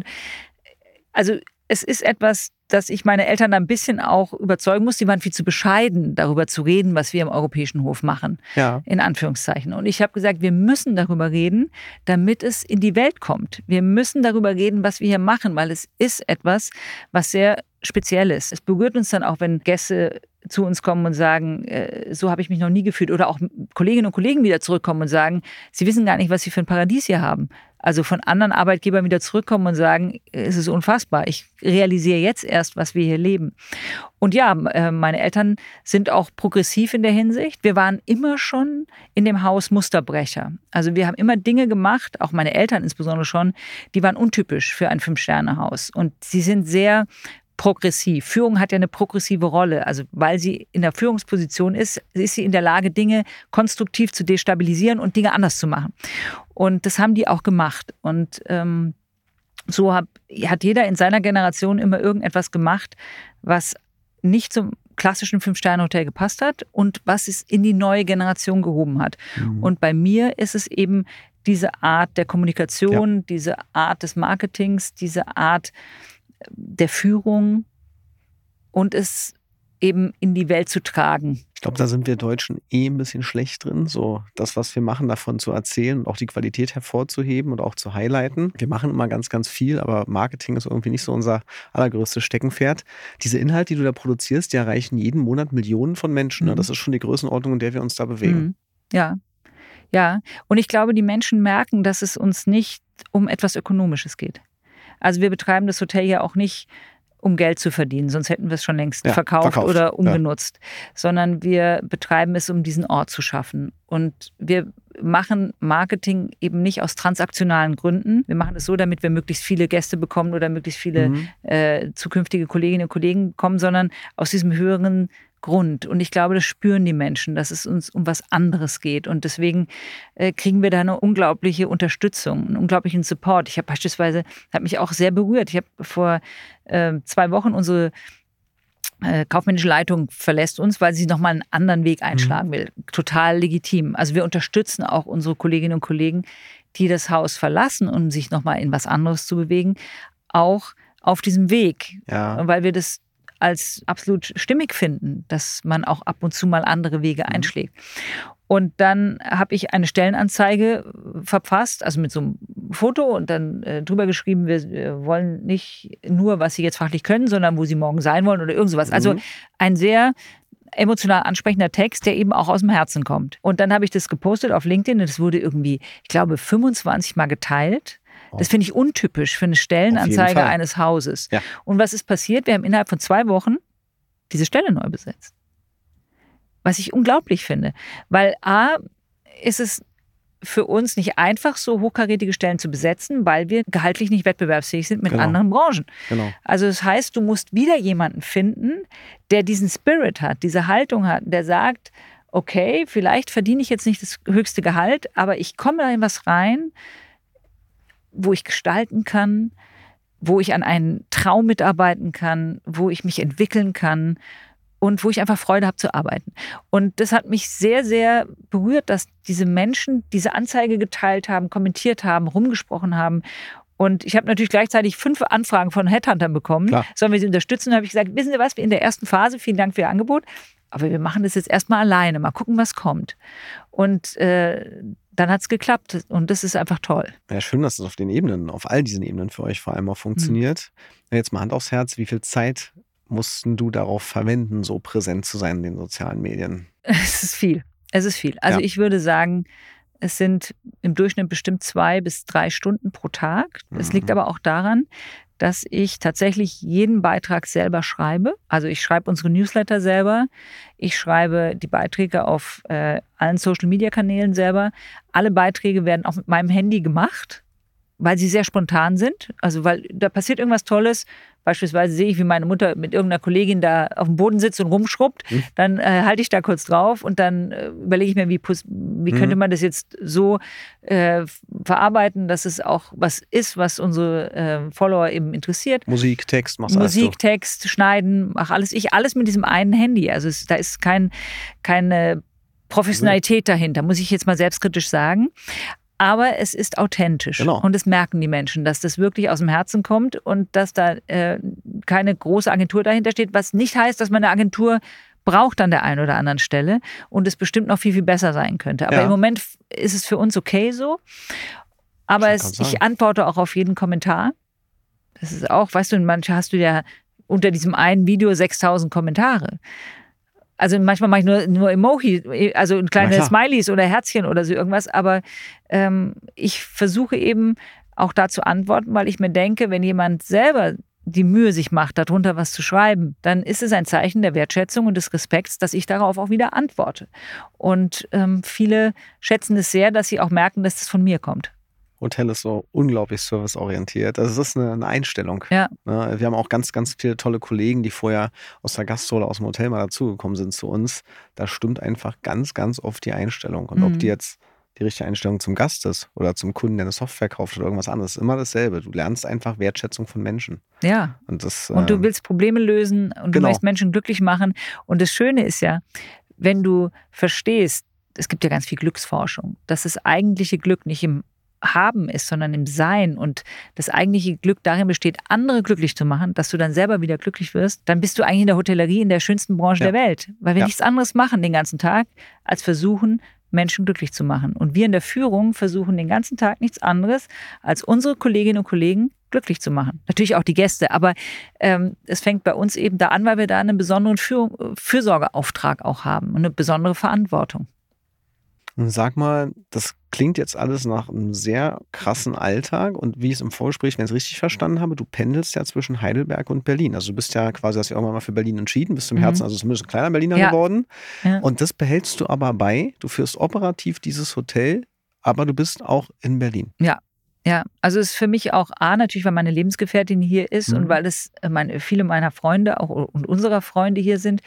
Also es ist etwas, dass ich meine Eltern ein bisschen auch überzeugen muss. Die waren viel zu bescheiden, darüber zu reden, was wir im Europäischen Hof machen, Ja. in Anführungszeichen. Und ich habe gesagt, wir müssen darüber reden, damit es in die Welt kommt. Wir müssen darüber reden, was wir hier machen, weil es ist etwas, was sehr speziell ist. Es berührt uns dann auch, wenn Gäste zu uns kommen und sagen, äh, so habe ich mich noch nie gefühlt. Oder auch Kolleginnen und Kollegen wieder zurückkommen und sagen, sie wissen gar nicht, was sie für ein Paradies hier haben. Also von anderen Arbeitgebern wieder zurückkommen und sagen, es ist unfassbar. Ich realisiere jetzt erst, was wir hier leben. Und ja, äh, meine Eltern sind auch progressiv in der Hinsicht. Wir waren immer schon in dem Haus Musterbrecher. Also wir haben immer Dinge gemacht, auch meine Eltern insbesondere schon, die waren untypisch für ein Fünf-Sterne-Haus. Und sie sind sehr progressiv. Führung hat ja eine progressive Rolle. Also weil sie in der Führungsposition ist, ist sie in der Lage, Dinge konstruktiv zu destabilisieren und Dinge anders zu machen. Und das haben die auch gemacht. Und ähm, so hab, hat jeder in seiner Generation immer irgendetwas gemacht, was nicht zum klassischen Fünf-Sterne-Hotel gepasst hat und was es in die neue Generation gehoben hat. Mhm. Und bei mir ist es eben diese Art der Kommunikation, ja. diese Art des Marketings, diese Art der Führung und es eben in die Welt zu tragen. Ich glaube, da sind wir Deutschen eh ein bisschen schlecht drin, so das, was wir machen, davon zu erzählen und auch die Qualität hervorzuheben und auch zu highlighten. Wir machen immer ganz, ganz viel, aber Marketing ist irgendwie nicht so unser allergrößtes Steckenpferd. Diese Inhalte, die du da produzierst, die erreichen jeden Monat Millionen von Menschen. Mhm. Das ist schon die Größenordnung, in der wir uns da bewegen. Mhm. Ja, ja. Und ich glaube, die Menschen merken, dass es uns nicht um etwas Ökonomisches geht. Also wir betreiben das Hotel ja auch nicht, um Geld zu verdienen, sonst hätten wir es schon längst ja, verkauft, verkauft oder umgenutzt, ja. sondern wir betreiben es, um diesen Ort zu schaffen. Und wir machen Marketing eben nicht aus transaktionalen Gründen. Wir machen es so, damit wir möglichst viele Gäste bekommen oder möglichst viele mhm. äh, zukünftige Kolleginnen und Kollegen kommen, sondern aus diesem höheren Grund. Und ich glaube, das spüren die Menschen, dass es uns um was anderes geht. Und deswegen äh, kriegen wir da eine unglaubliche Unterstützung, einen unglaublichen Support. Ich habe beispielsweise, hat mich auch sehr berührt. Ich habe vor äh, zwei Wochen unsere äh, kaufmännische Leitung verlässt uns, weil sie nochmal einen anderen Weg einschlagen will. Mhm. Total legitim. Also wir unterstützen auch unsere Kolleginnen und Kollegen, die das Haus verlassen, um sich nochmal in was anderes zu bewegen, auch auf diesem Weg. Ja. Weil wir das als absolut stimmig finden, dass man auch ab und zu mal andere Wege einschlägt. Und dann habe ich eine Stellenanzeige verfasst, also mit so einem Foto und dann äh, drüber geschrieben, wir, wir wollen nicht nur, was sie jetzt fachlich können, sondern wo sie morgen sein wollen oder irgend sowas. Also mhm. ein sehr emotional ansprechender Text, der eben auch aus dem Herzen kommt. Und dann habe ich das gepostet auf LinkedIn und es wurde irgendwie, ich glaube, fünfundzwanzig Mal geteilt. Das finde ich untypisch für eine Stellenanzeige eines Hauses. Ja. Und was ist passiert? Wir haben innerhalb von zwei Wochen diese Stelle neu besetzt. Was ich unglaublich finde. Weil A, ist es für uns nicht einfach, so hochkarätige Stellen zu besetzen, weil wir gehaltlich nicht wettbewerbsfähig sind mit genau. anderen Branchen. Genau. Also das heißt, du musst wieder jemanden finden, der diesen Spirit hat, diese Haltung hat, der sagt, okay, vielleicht verdiene ich jetzt nicht das höchste Gehalt, aber ich komme da in was rein, wo ich gestalten kann, wo ich an einen Traum mitarbeiten kann, wo ich mich entwickeln kann und wo ich einfach Freude habe zu arbeiten. Und das hat mich sehr, sehr berührt, dass diese Menschen diese Anzeige geteilt haben, kommentiert haben, rumgesprochen haben. Und ich habe natürlich gleichzeitig fünf Anfragen von Headhuntern bekommen. Klar. Sollen wir sie unterstützen? Da habe ich gesagt, wissen Sie was, wir in der ersten Phase, vielen Dank für Ihr Angebot, aber wir machen das jetzt erstmal alleine, mal gucken, was kommt. Und äh, dann hat es geklappt und das ist einfach toll. Ja, schön, dass es auf den Ebenen, auf all diesen Ebenen für euch vor allem auch funktioniert. Mhm. Jetzt mal Hand aufs Herz, wie viel Zeit mussten du darauf verwenden, so präsent zu sein in den sozialen Medien? Es ist viel. Es ist viel. Also ja. Ich würde sagen, es sind im Durchschnitt bestimmt zwei bis drei Stunden pro Tag. Es mhm. liegt aber auch daran, dass ich tatsächlich jeden Beitrag selber schreibe. Also ich schreibe unsere Newsletter selber. Ich schreibe die Beiträge auf äh, allen Social-Media-Kanälen selber. Alle Beiträge werden auch mit meinem Handy gemacht, weil sie sehr spontan sind. Also weil da passiert irgendwas Tolles. Beispielsweise sehe ich, wie meine Mutter mit irgendeiner Kollegin da auf dem Boden sitzt und rumschrubbt. Mhm. Dann äh, halte ich da kurz drauf und dann äh, überlege ich mir, wie, wie mhm. könnte man das jetzt so äh, verarbeiten, dass es auch was ist, was unsere äh, Follower eben interessiert. Musik, Text, machst du Musik, alles Text, Schneiden, mach alles. Ich alles mit diesem einen Handy. Also es, da ist kein, keine Professionalität dahinter, muss ich jetzt mal selbstkritisch sagen. Aber es ist authentisch. Genau. Und das merken die Menschen, dass das wirklich aus dem Herzen kommt und dass da äh, keine große Agentur dahinter steht, was nicht heißt, dass man eine Agentur braucht an der einen oder anderen Stelle und es bestimmt noch viel, viel besser sein könnte. Aber ja. im Moment ist es für uns okay so. Aber es, ich antworte auch auf jeden Kommentar. Das ist auch, weißt du, manchmal hast du ja unter diesem einen Video sechstausend Kommentare. Also manchmal mache ich nur, nur Emoji, also kleine Smileys oder Herzchen oder so irgendwas. Aber ähm, ich versuche eben auch da zu antworten, weil ich mir denke, wenn jemand selber die Mühe sich macht, darunter was zu schreiben, dann ist es ein Zeichen der Wertschätzung und des Respekts, dass ich darauf auch wieder antworte. Und ähm, viele schätzen es sehr, dass sie auch merken, dass das von mir kommt. Hotel ist so unglaublich serviceorientiert. Also es ist eine, eine Einstellung. Ja. Wir haben auch ganz, ganz viele tolle Kollegen, die vorher aus der Gastrolle, aus dem Hotel mal dazugekommen sind zu uns. Da stimmt einfach ganz, ganz oft die Einstellung. Und mhm. ob die jetzt die richtige Einstellung zum Gast ist oder zum Kunden, der eine Software kauft oder irgendwas anderes, ist immer dasselbe. Du lernst einfach Wertschätzung von Menschen. Ja. Und, das, und du ähm, willst Probleme lösen und genau. du möchtest Menschen glücklich machen. Und das Schöne ist ja, wenn du verstehst, es gibt ja ganz viel Glücksforschung, dass das eigentliche Glück nicht im Haben ist, sondern im Sein und das eigentliche Glück darin besteht, andere glücklich zu machen, dass du dann selber wieder glücklich wirst, dann bist du eigentlich in der Hotellerie in der schönsten Branche ja. der Welt. Weil wir ja. nichts anderes machen den ganzen Tag, als versuchen, Menschen glücklich zu machen. Und wir in der Führung versuchen den ganzen Tag nichts anderes, als unsere Kolleginnen und Kollegen glücklich zu machen. Natürlich auch die Gäste, aber ähm, es fängt bei uns eben da an, weil wir da einen besonderen Für- Fürsorgeauftrag auch haben und eine besondere Verantwortung. Und sag mal, das klingt jetzt alles nach einem sehr krassen Alltag und wie ich es im Vorgespräch, wenn ich es richtig verstanden habe, du pendelst ja zwischen Heidelberg und Berlin. Also du bist ja quasi, hast du irgendwann mal für Berlin entschieden, bist du im Herzen, also zumindest ein kleiner Berliner ja. geworden. Ja. Und das behältst du aber bei, du führst operativ dieses Hotel, aber du bist auch in Berlin. Ja. Ja, also es ist für mich auch A, natürlich, weil meine Lebensgefährtin hier ist mhm. und weil es meine, viele meiner Freunde auch und unserer Freunde hier sind.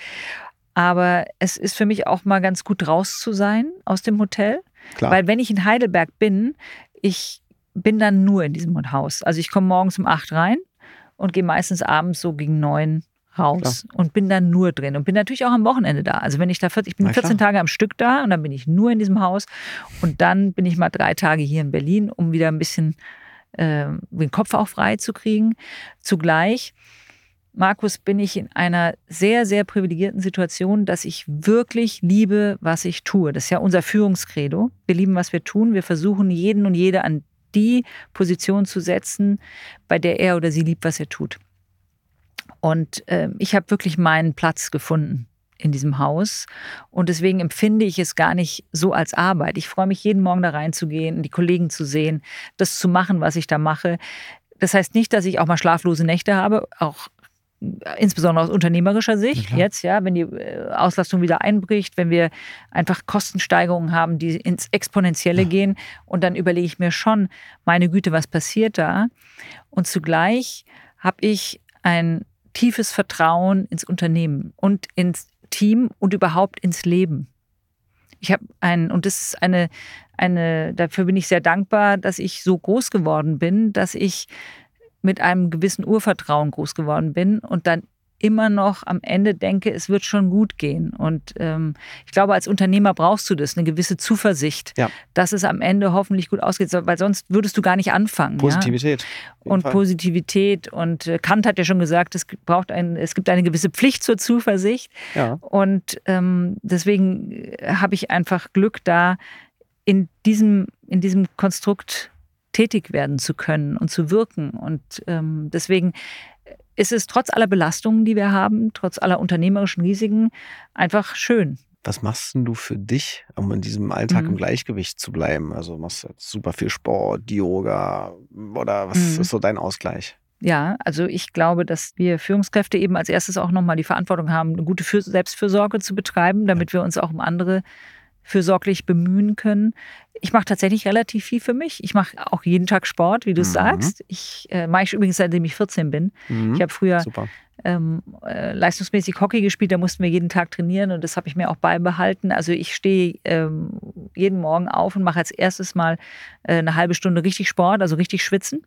Aber es ist für mich auch mal ganz gut raus zu sein aus dem Hotel. Klar. Weil wenn ich in Heidelberg bin, ich bin dann nur in diesem Haus. Also ich komme morgens um acht rein und gehe meistens abends so gegen neun raus. Klar. Und bin dann nur drin. Und bin natürlich auch am Wochenende da. Also wenn ich da, ich bin vierzehn Tage am Stück da und dann bin ich nur in diesem Haus. Und dann bin ich mal drei Tage hier in Berlin, um wieder ein bisschen äh, den Kopf auch frei zu kriegen. Zugleich Markus, bin ich in einer sehr, sehr privilegierten Situation, dass ich wirklich liebe, was ich tue. Das ist ja unser Führungskredo. Wir lieben, was wir tun. Wir versuchen, jeden und jede an die Position zu setzen, bei der er oder sie liebt, was er tut. Und äh, ich habe wirklich meinen Platz gefunden in diesem Haus. Und deswegen empfinde ich es gar nicht so als Arbeit. Ich freue mich, jeden Morgen da reinzugehen, die Kollegen zu sehen, das zu machen, was ich da mache. Das heißt nicht, dass ich auch mal schlaflose Nächte habe, auch insbesondere aus unternehmerischer Sicht, ja, jetzt, ja, wenn die Auslastung wieder einbricht, wenn wir einfach Kostensteigerungen haben, die ins Exponentielle ja. gehen. Und dann überlege ich mir schon, meine Güte, was passiert da? Und zugleich habe ich ein tiefes Vertrauen ins Unternehmen und ins Team und überhaupt ins Leben. Ich habe ein, und das ist eine, eine, dafür bin ich sehr dankbar, dass ich so groß geworden bin, dass ich mit einem gewissen Urvertrauen groß geworden bin und dann immer noch am Ende denke, es wird schon gut gehen. Und ähm, ich glaube, als Unternehmer brauchst du das, eine gewisse Zuversicht, ja. dass es am Ende hoffentlich gut ausgeht, weil sonst würdest du gar nicht anfangen. Positivität. Ja? Und Fall. Positivität. Und äh, Kant hat ja schon gesagt, es braucht ein, es gibt eine gewisse Pflicht zur Zuversicht. Ja. Und ähm, deswegen habe ich einfach Glück, da in diesem, in diesem Konstrukt tätig werden zu können und zu wirken. Und ähm, deswegen ist es trotz aller Belastungen, die wir haben, trotz aller unternehmerischen Risiken, einfach schön. Was machst denn du für dich, um in diesem Alltag mhm. im Gleichgewicht zu bleiben? Also machst du jetzt super viel Sport, Yoga oder was mhm. ist so dein Ausgleich? Ja, also ich glaube, dass wir Führungskräfte eben als erstes auch nochmal die Verantwortung haben, eine gute Selbstfürsorge zu betreiben, damit wir uns auch um andere fürsorglich bemühen können. Ich mache tatsächlich relativ viel für mich. Ich mache auch jeden Tag Sport, wie du es mhm. sagst. Ich äh, mache ich übrigens, seitdem ich vierzehn bin. Mhm. Ich habe früher ähm, äh, leistungsmäßig Hockey gespielt, da mussten wir jeden Tag trainieren und das habe ich mir auch beibehalten. Also ich stehe ähm, jeden Morgen auf und mache als erstes mal äh, eine halbe Stunde richtig Sport, also richtig schwitzen.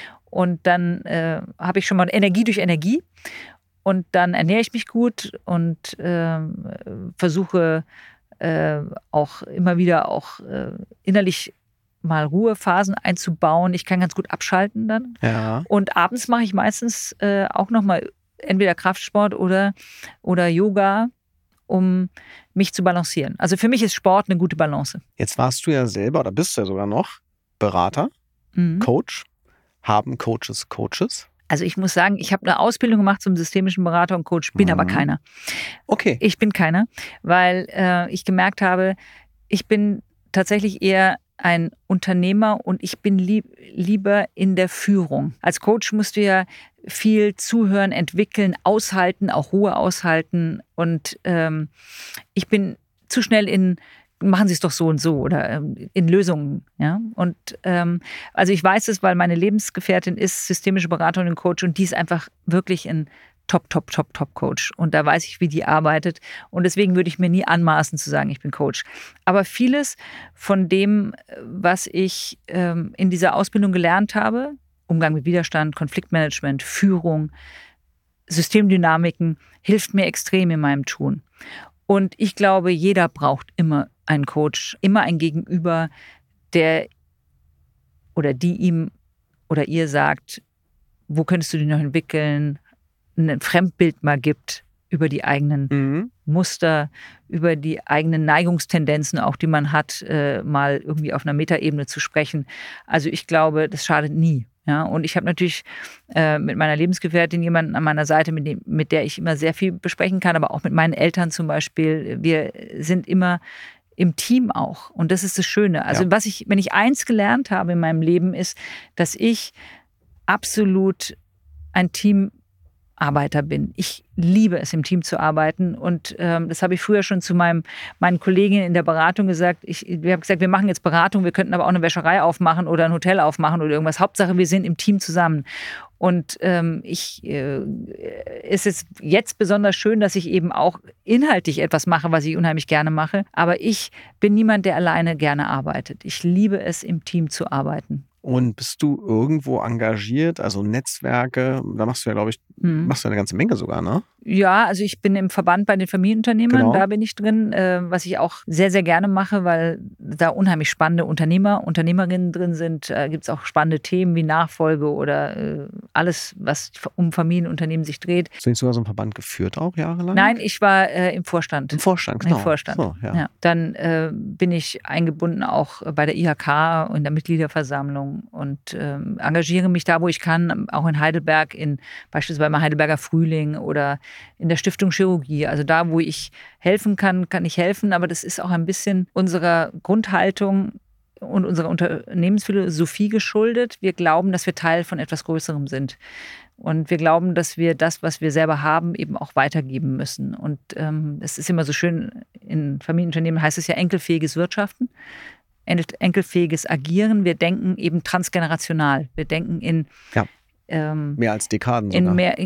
Und dann äh, habe ich schon mal Energie durch Energie. Und dann ernähre ich mich gut und äh, versuche Äh, auch immer wieder auch äh, innerlich mal Ruhephasen einzubauen. Ich kann ganz gut abschalten dann. Ja. Und abends mache ich meistens äh, auch nochmal entweder Kraftsport oder, oder Yoga, um mich zu balancieren. Also für mich ist Sport eine gute Balance. Jetzt warst du ja selber oder bist ja sogar noch Berater, mhm. Coach. Haben Coaches Coaches? Also ich muss sagen, ich habe eine Ausbildung gemacht zum systemischen Berater und Coach, bin mhm. aber keiner. Okay. Ich bin keiner, weil äh, ich gemerkt habe, ich bin tatsächlich eher ein Unternehmer und ich bin lieb, lieber in der Führung. Als Coach musst du ja viel zuhören, entwickeln, aushalten, auch Ruhe aushalten. Und ähm, ich bin zu schnell in machen Sie es doch so und so oder ähm, in Lösungen. Ja? Und ähm, also ich weiß es, weil meine Lebensgefährtin ist systemische Beraterin und Coach und die ist einfach wirklich ein Top, Top, Top, Top Coach. Und da weiß ich, wie die arbeitet. Und deswegen würde ich mir nie anmaßen zu sagen, ich bin Coach. Aber vieles von dem, was ich ähm, in dieser Ausbildung gelernt habe, Umgang mit Widerstand, Konfliktmanagement, Führung, Systemdynamiken, hilft mir extrem in meinem Tun. Und ich glaube, jeder braucht immer einen Coach, immer ein Gegenüber, der oder die ihm oder ihr sagt, wo könntest du dich noch entwickeln, ein Fremdbild mal gibt über die eigenen mhm. Muster, über die eigenen Neigungstendenzen, auch die man hat, äh, mal irgendwie auf einer Metaebene zu sprechen. Also ich glaube, das schadet nie. Ja, und ich habe natürlich äh, mit meiner Lebensgefährtin jemanden an meiner Seite, mit, dem, mit der ich immer sehr viel besprechen kann, aber auch mit meinen Eltern zum Beispiel. Wir sind immer im Team auch. Und das ist das Schöne. Also ja. was ich, wenn ich eins gelernt habe in meinem Leben, ist, dass ich absolut ein Teamarbeiter bin. Ich liebe es, im Team zu arbeiten. Und ähm, das habe ich früher schon zu meinem, meinen Kolleginnen in der Beratung gesagt. Ich, wir haben gesagt, wir machen jetzt Beratung, wir könnten aber auch eine Wäscherei aufmachen oder ein Hotel aufmachen oder irgendwas. Hauptsache, wir sind im Team zusammen. Und ähm, ich äh, es ist jetzt besonders schön, dass ich eben auch inhaltlich etwas mache, was ich unheimlich gerne mache. Aber ich bin niemand, der alleine gerne arbeitet. Ich liebe es, im Team zu arbeiten. Und bist du irgendwo engagiert, also Netzwerke, da machst du ja, glaube ich, hm. machst du eine ganze Menge sogar, ne? Ja, also ich bin im Verband bei den Familienunternehmern, genau. da bin ich drin, äh, was ich auch sehr, sehr gerne mache, weil da unheimlich spannende Unternehmer, Unternehmerinnen drin sind. Da gibt es auch spannende Themen wie Nachfolge oder äh, alles, was um Familienunternehmen sich dreht. Hast du nicht sogar so einen Verband geführt auch jahrelang? Nein, ich war äh, im Vorstand. Im Vorstand, genau. Im Vorstand. So, ja. Ja. Dann äh, bin ich eingebunden auch bei der I H K und der Mitgliederversammlung und äh, engagiere mich da, wo ich kann, auch in Heidelberg, in beispielsweise beim Heidelberger Frühling oder in der Stiftung Chirurgie. Also da, wo ich helfen kann, kann ich helfen. Aber das ist auch ein bisschen unserer Grundhaltung und unserer Unternehmensphilosophie geschuldet. Wir glauben, dass wir Teil von etwas Größerem sind. Und wir glauben, dass wir das, was wir selber haben, eben auch weitergeben müssen. Und ähm, es ist immer so schön, in Familienunternehmen heißt es ja enkelfähiges Wirtschaften, enkelfähiges Agieren. Wir denken eben transgenerational. Wir denken in... Ja. Ähm, mehr als Dekaden sogar. In mehr,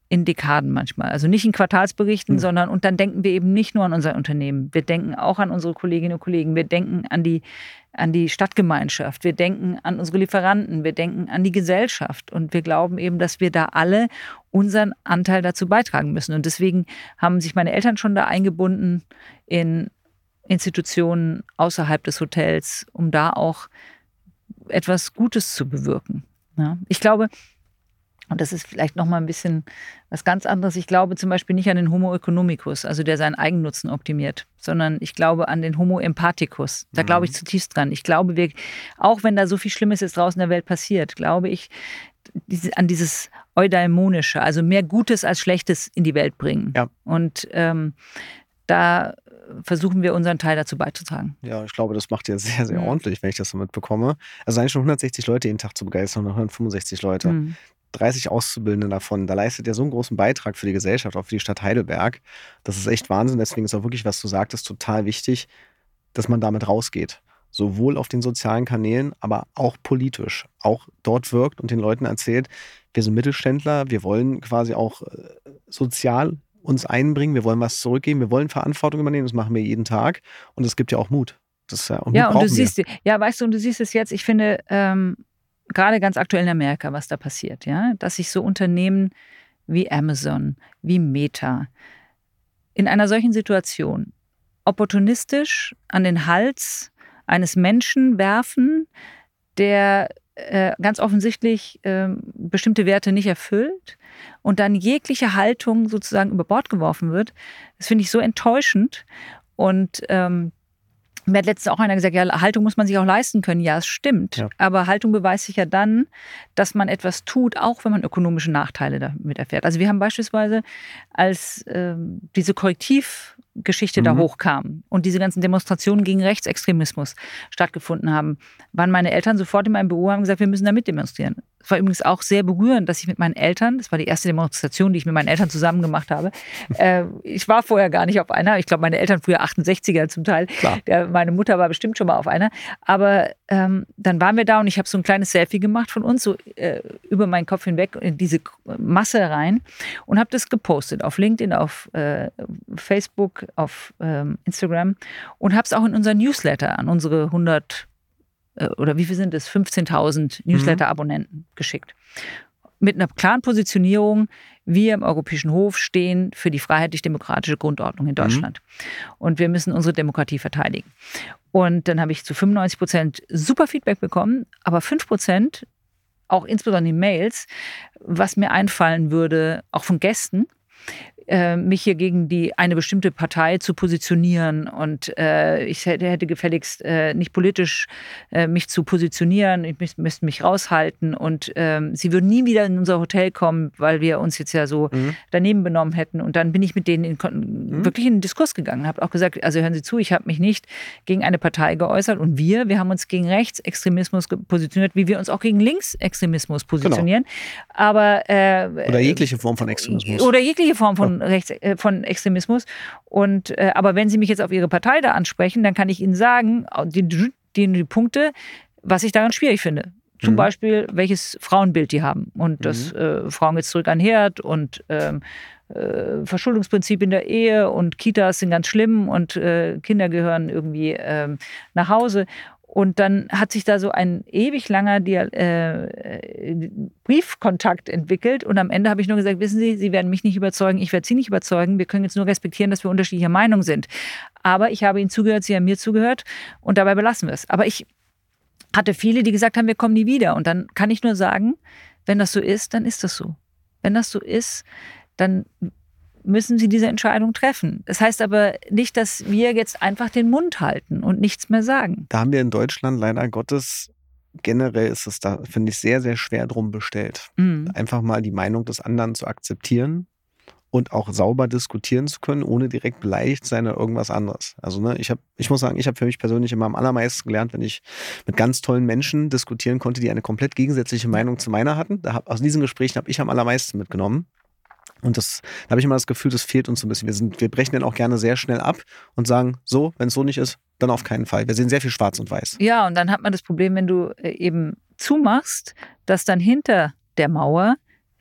in Dekaden manchmal. Also nicht in Quartalsberichten, Mhm. sondern und dann denken wir eben nicht nur an unser Unternehmen. Wir denken auch an unsere Kolleginnen und Kollegen. Wir denken an die, an die Stadtgemeinschaft. Wir denken an unsere Lieferanten. Wir denken an die Gesellschaft. Und wir glauben eben, dass wir da alle unseren Anteil dazu beitragen müssen. Und deswegen haben sich meine Eltern schon da eingebunden in Institutionen außerhalb des Hotels, um da auch etwas Gutes zu bewirken. Ja, ich glaube, und das ist vielleicht nochmal ein bisschen was ganz anderes. Ich glaube zum Beispiel nicht an den Homo economicus, also der seinen Eigennutzen optimiert, sondern ich glaube an den Homo empathicus. Da glaube ich zutiefst dran. Ich glaube, wir, auch wenn da so viel Schlimmes jetzt draußen in der Welt passiert, glaube ich diese, an dieses Eudaimonische, also mehr Gutes als Schlechtes in die Welt bringen. Ja. Und ähm, da versuchen wir unseren Teil dazu beizutragen. Ja, ich glaube, das macht ihr sehr, sehr Mhm. ordentlich, wenn ich das so mitbekomme. Also eigentlich schon hundertsechzig Leute jeden Tag zu begeistern, hundertfünfundsechzig Leute. Mhm. dreißig Auszubildende davon. Da leistet ihr so einen großen Beitrag für die Gesellschaft, auch für die Stadt Heidelberg. Das ist echt Wahnsinn. Deswegen ist auch wirklich, was du sagtest, total wichtig, dass man damit rausgeht. Sowohl auf den sozialen Kanälen, aber auch politisch. Auch dort wirkt und den Leuten erzählt, wir sind Mittelständler, wir wollen quasi auch äh, sozial uns einbringen, wir wollen was zurückgeben, wir wollen Verantwortung übernehmen, das machen wir jeden Tag. Und es gibt ja auch Mut. Das ist ja, und Mut Ja, und du brauchen wir. siehst, ja, weißt du, und du siehst es jetzt, ich finde, ähm, gerade ganz aktuell in Amerika, was da passiert, ja, dass sich so Unternehmen wie Amazon, wie Meta in einer solchen Situation opportunistisch an den Hals eines Menschen werfen, der äh, ganz offensichtlich äh, bestimmte Werte nicht erfüllt und dann jegliche Haltung sozusagen über Bord geworfen wird. Das finde ich so enttäuschend. Und ähm, mir hat letztens auch einer gesagt, ja, Haltung muss man sich auch leisten können. Ja, es stimmt. Ja. Aber Haltung beweist sich ja dann, dass man etwas tut, auch wenn man ökonomische Nachteile damit erfährt. Also wir haben beispielsweise, als ähm, diese Korrektivgeschichte Mhm. da hochkam und diese ganzen Demonstrationen gegen Rechtsextremismus stattgefunden haben, waren meine Eltern sofort in meinem Büro und haben gesagt, wir müssen da mitdemonstrieren. Es war übrigens auch sehr berührend, dass ich mit meinen Eltern, das war die erste Demonstration, die ich mit meinen Eltern zusammen gemacht habe. äh, ich war vorher gar nicht auf einer. Ich glaube, meine Eltern früher achtundsechziger zum Teil. Klar. Der, meine Mutter war bestimmt schon mal auf einer. Aber ähm, dann waren wir da und ich habe so ein kleines Selfie gemacht von uns, so äh, über meinen Kopf hinweg in diese Masse rein und habe das gepostet auf LinkedIn, auf äh, Facebook, auf ähm, Instagram und habe es auch in unseren Newsletter an unsere hundert oder wie viel sind es? fünfzehntausend Newsletter-Abonnenten geschickt. Mit einer klaren Positionierung, wir im Europäischen Hof stehen für die freiheitlich-demokratische Grundordnung in Deutschland. Mhm. Und wir müssen unsere Demokratie verteidigen. Und dann habe ich zu fünfundneunzig Prozent super Feedback bekommen, aber fünf Prozent, auch insbesondere in Mails, was mir einfallen würde, auch von Gästen, mich hier gegen die eine bestimmte Partei zu positionieren und äh, ich hätte, hätte gefälligst äh, nicht politisch äh, mich zu positionieren, ich müsste, müsste mich raushalten und ähm, sie würden nie wieder in unser Hotel kommen, weil wir uns jetzt ja so mhm. daneben benommen hätten und dann bin ich mit denen in, mhm. wirklich in den Diskurs gegangen, habe auch gesagt, also hören Sie zu, ich habe mich nicht gegen eine Partei geäußert und wir, wir haben uns gegen Rechtsextremismus positioniert, wie wir uns auch gegen Linksextremismus positionieren, genau. aber äh, oder jegliche Form von Extremismus. Oder jegliche Form von Rechts, äh, von Extremismus. Und, äh, aber wenn Sie mich jetzt auf Ihre Partei da ansprechen, dann kann ich Ihnen sagen, die, die, die Punkte, was ich daran schwierig finde. Zum mhm. Beispiel, welches Frauenbild die haben. Und dass mhm. äh, Frauen jetzt zurück an den Herd und ähm, äh, Verschuldungsprinzip in der Ehe und Kitas sind ganz schlimm und äh, Kinder gehören irgendwie ähm, nach Hause. Und dann hat sich da so ein ewig langer Dial- äh, Briefkontakt entwickelt. Und am Ende habe ich nur gesagt, wissen Sie, Sie werden mich nicht überzeugen, ich werde Sie nicht überzeugen. Wir können jetzt nur respektieren, dass wir unterschiedlicher Meinung sind. Aber ich habe Ihnen zugehört, Sie haben mir zugehört und dabei belassen wir es. Aber ich hatte viele, die gesagt haben, wir kommen nie wieder. Und dann kann ich nur sagen, wenn das so ist, dann ist das so. Wenn das so ist, dann müssen sie diese Entscheidung treffen. Das heißt aber nicht, dass wir jetzt einfach den Mund halten und nichts mehr sagen. Da haben wir in Deutschland leider Gottes, generell ist es da, finde ich, sehr, sehr schwer drum bestellt. Mhm. Einfach mal die Meinung des anderen zu akzeptieren und auch sauber diskutieren zu können, ohne direkt beleidigt zu sein oder irgendwas anderes. Also ne, ich, hab, ich muss sagen, ich habe für mich persönlich immer am allermeisten gelernt, wenn ich mit ganz tollen Menschen diskutieren konnte, die eine komplett gegensätzliche Meinung zu meiner hatten. Da hab, aus diesen Gesprächen habe ich am allermeisten mitgenommen. Und das, da habe ich immer das Gefühl, das fehlt uns so ein bisschen. Wir, sind, wir brechen dann auch gerne sehr schnell ab und sagen, so, wenn es so nicht ist, dann auf keinen Fall. Wir sehen sehr viel schwarz und weiß. Ja, und dann hat man das Problem, wenn du eben zumachst, dass dann hinter der Mauer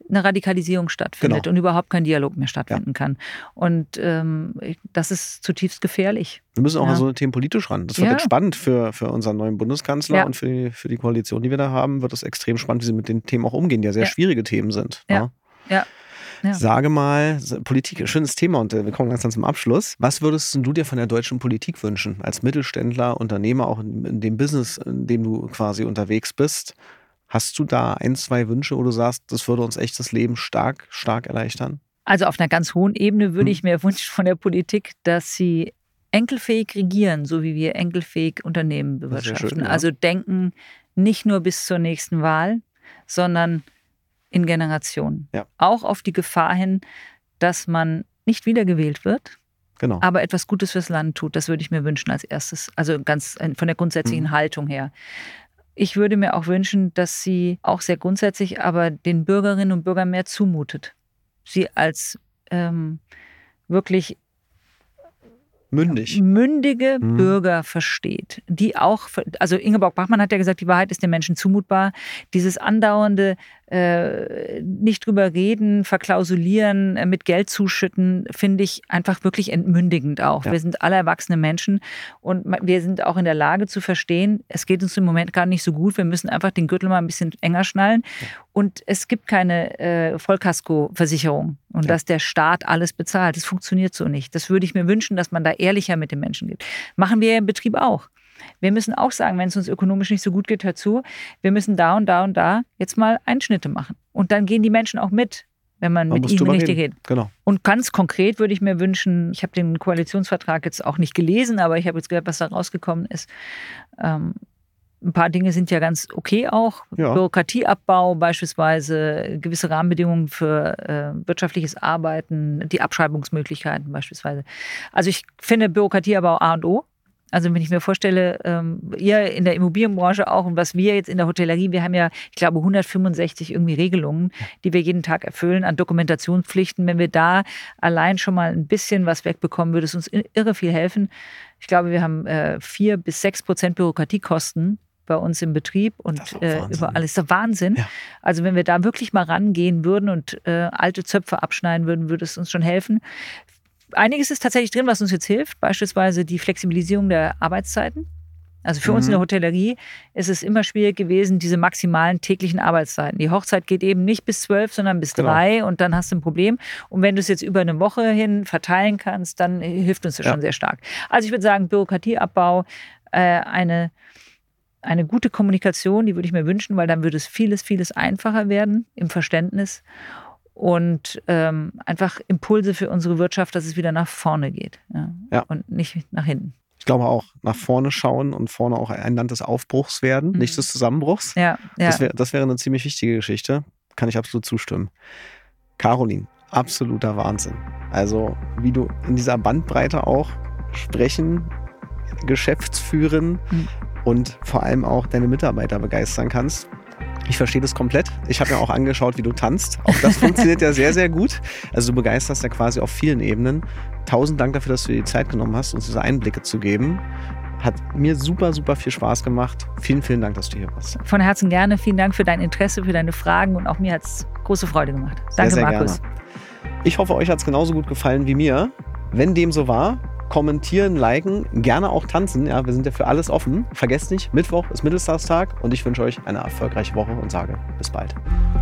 eine Radikalisierung stattfindet Genau. und überhaupt kein Dialog mehr stattfinden ja. kann. Und ähm, das ist zutiefst gefährlich. Wir müssen auch ja. an so ein Thema politisch ran. Das wird ja. jetzt spannend für, für unseren neuen Bundeskanzler ja. und für die, für die Koalition, die wir da haben, wird es extrem spannend, wie sie mit den Themen auch umgehen, die ja sehr ja. schwierige Themen sind. Ja. Ja. ja. Ja. Sage mal, Politik, schönes Thema und wir kommen langsam zum Abschluss. Was würdest du dir von der deutschen Politik wünschen? Als Mittelständler, Unternehmer, auch in, in dem Business, in dem du quasi unterwegs bist. Hast du da ein, zwei Wünsche, wo du sagst, das würde uns echt das Leben stark, stark erleichtern? Also auf einer ganz hohen Ebene würde hm. ich mir wünschen von der Politik, dass sie enkelfähig regieren, so wie wir enkelfähig Unternehmen bewirtschaften. Schön, ja. Also denken nicht nur bis zur nächsten Wahl, sondern in Generationen. Ja. Auch auf die Gefahr hin, dass man nicht wiedergewählt wird, genau. aber etwas Gutes fürs Land tut. Das würde ich mir wünschen als erstes. Also ganz von der grundsätzlichen mhm. Haltung her. Ich würde mir auch wünschen, dass sie auch sehr grundsätzlich aber den Bürgerinnen und Bürgern mehr zumutet. Sie als ähm, wirklich Mündig. mündige mhm. Bürger versteht, die auch, also Ingeborg Bachmann hat ja gesagt, die Wahrheit ist den Menschen zumutbar. Dieses andauernde äh, nicht drüber reden, verklausulieren, äh, mit Geld zuschütten, finde ich einfach wirklich entmündigend auch. Ja. Wir sind alle erwachsene Menschen und wir sind auch in der Lage zu verstehen, es geht uns im Moment gar nicht so gut, wir müssen einfach den Gürtel mal ein bisschen enger schnallen ja. und es gibt keine äh, Vollkasko-Versicherung und ja. dass der Staat alles bezahlt. Das funktioniert so nicht. Das würde ich mir wünschen, dass man da ehrlicher mit den Menschen geht. Machen wir im Betrieb auch. Wir müssen auch sagen, wenn es uns ökonomisch nicht so gut geht, hört zu, wir müssen da und da und da jetzt mal Einschnitte machen. Und dann gehen die Menschen auch mit, wenn man, man mit ihnen richtig redet. Genau. Und ganz konkret würde ich mir wünschen, ich habe den Koalitionsvertrag jetzt auch nicht gelesen, aber ich habe jetzt gehört, was da rausgekommen ist. Ähm, ein paar Dinge sind ja ganz okay auch. Ja. Bürokratieabbau beispielsweise, gewisse Rahmenbedingungen für äh, wirtschaftliches Arbeiten, die Abschreibungsmöglichkeiten beispielsweise. Also ich finde Bürokratieabbau A und O. Also wenn ich mir vorstelle, ähm, ihr in der Immobilienbranche auch und was wir jetzt in der Hotellerie, wir haben ja, ich glaube, hundertfünfundsechzig irgendwie Regelungen, die wir jeden Tag erfüllen an Dokumentationspflichten. Wenn wir da allein schon mal ein bisschen was wegbekommen, würde es uns irre viel helfen. Ich glaube, wir haben äh, vier bis sechs Prozent Bürokratiekosten bei uns im Betrieb und äh, überall ist der Wahnsinn. Ja. Also wenn wir da wirklich mal rangehen würden und äh, alte Zöpfe abschneiden würden, würde es uns schon helfen. Einiges ist tatsächlich drin, was uns jetzt hilft, beispielsweise die Flexibilisierung der Arbeitszeiten. Also für mhm. uns in der Hotellerie ist es immer schwierig gewesen, diese maximalen täglichen Arbeitszeiten. Die Hochzeit geht eben nicht bis zwölf, sondern bis genau. drei und dann hast du ein Problem. Und wenn du es jetzt über eine Woche hin verteilen kannst, dann hilft uns das ja. schon sehr stark. Also ich würde sagen, Bürokratieabbau, äh, eine, eine gute Kommunikation, die würde ich mir wünschen, weil dann würde es vieles, vieles einfacher werden im Verständnis. Und ähm, einfach Impulse für unsere Wirtschaft, dass es wieder nach vorne geht ja? Ja. und nicht nach hinten. Ich glaube auch, nach vorne schauen und vorne auch ein Land des Aufbruchs werden, mhm. nicht des Zusammenbruchs. Ja, ja. Das, wär, das wäre eine ziemlich wichtige Geschichte. Kann ich absolut zustimmen. Caroline, absoluter Wahnsinn. Also wie du in dieser Bandbreite auch sprechen, Geschäftsführen mhm. und vor allem auch deine Mitarbeiter begeistern kannst. Ich verstehe das komplett. Ich habe mir auch angeschaut, wie du tanzt. Auch das funktioniert ja sehr, sehr gut. Also du begeisterst ja quasi auf vielen Ebenen. Tausend Dank dafür, dass du dir die Zeit genommen hast, uns diese Einblicke zu geben. Hat mir super, super viel Spaß gemacht. Vielen, vielen Dank, dass du hier warst. Von Herzen gerne. Vielen Dank für dein Interesse, für deine Fragen und auch mir hat es große Freude gemacht. Danke, sehr, sehr Markus. Gerne. Ich hoffe, euch hat es genauso gut gefallen wie mir. Wenn dem so war, kommentieren, liken, gerne auch tanzen. Ja, wir sind ja für alles offen. Vergesst nicht, Mittwoch ist Mittelstagstag und ich wünsche euch eine erfolgreiche Woche und sage bis bald.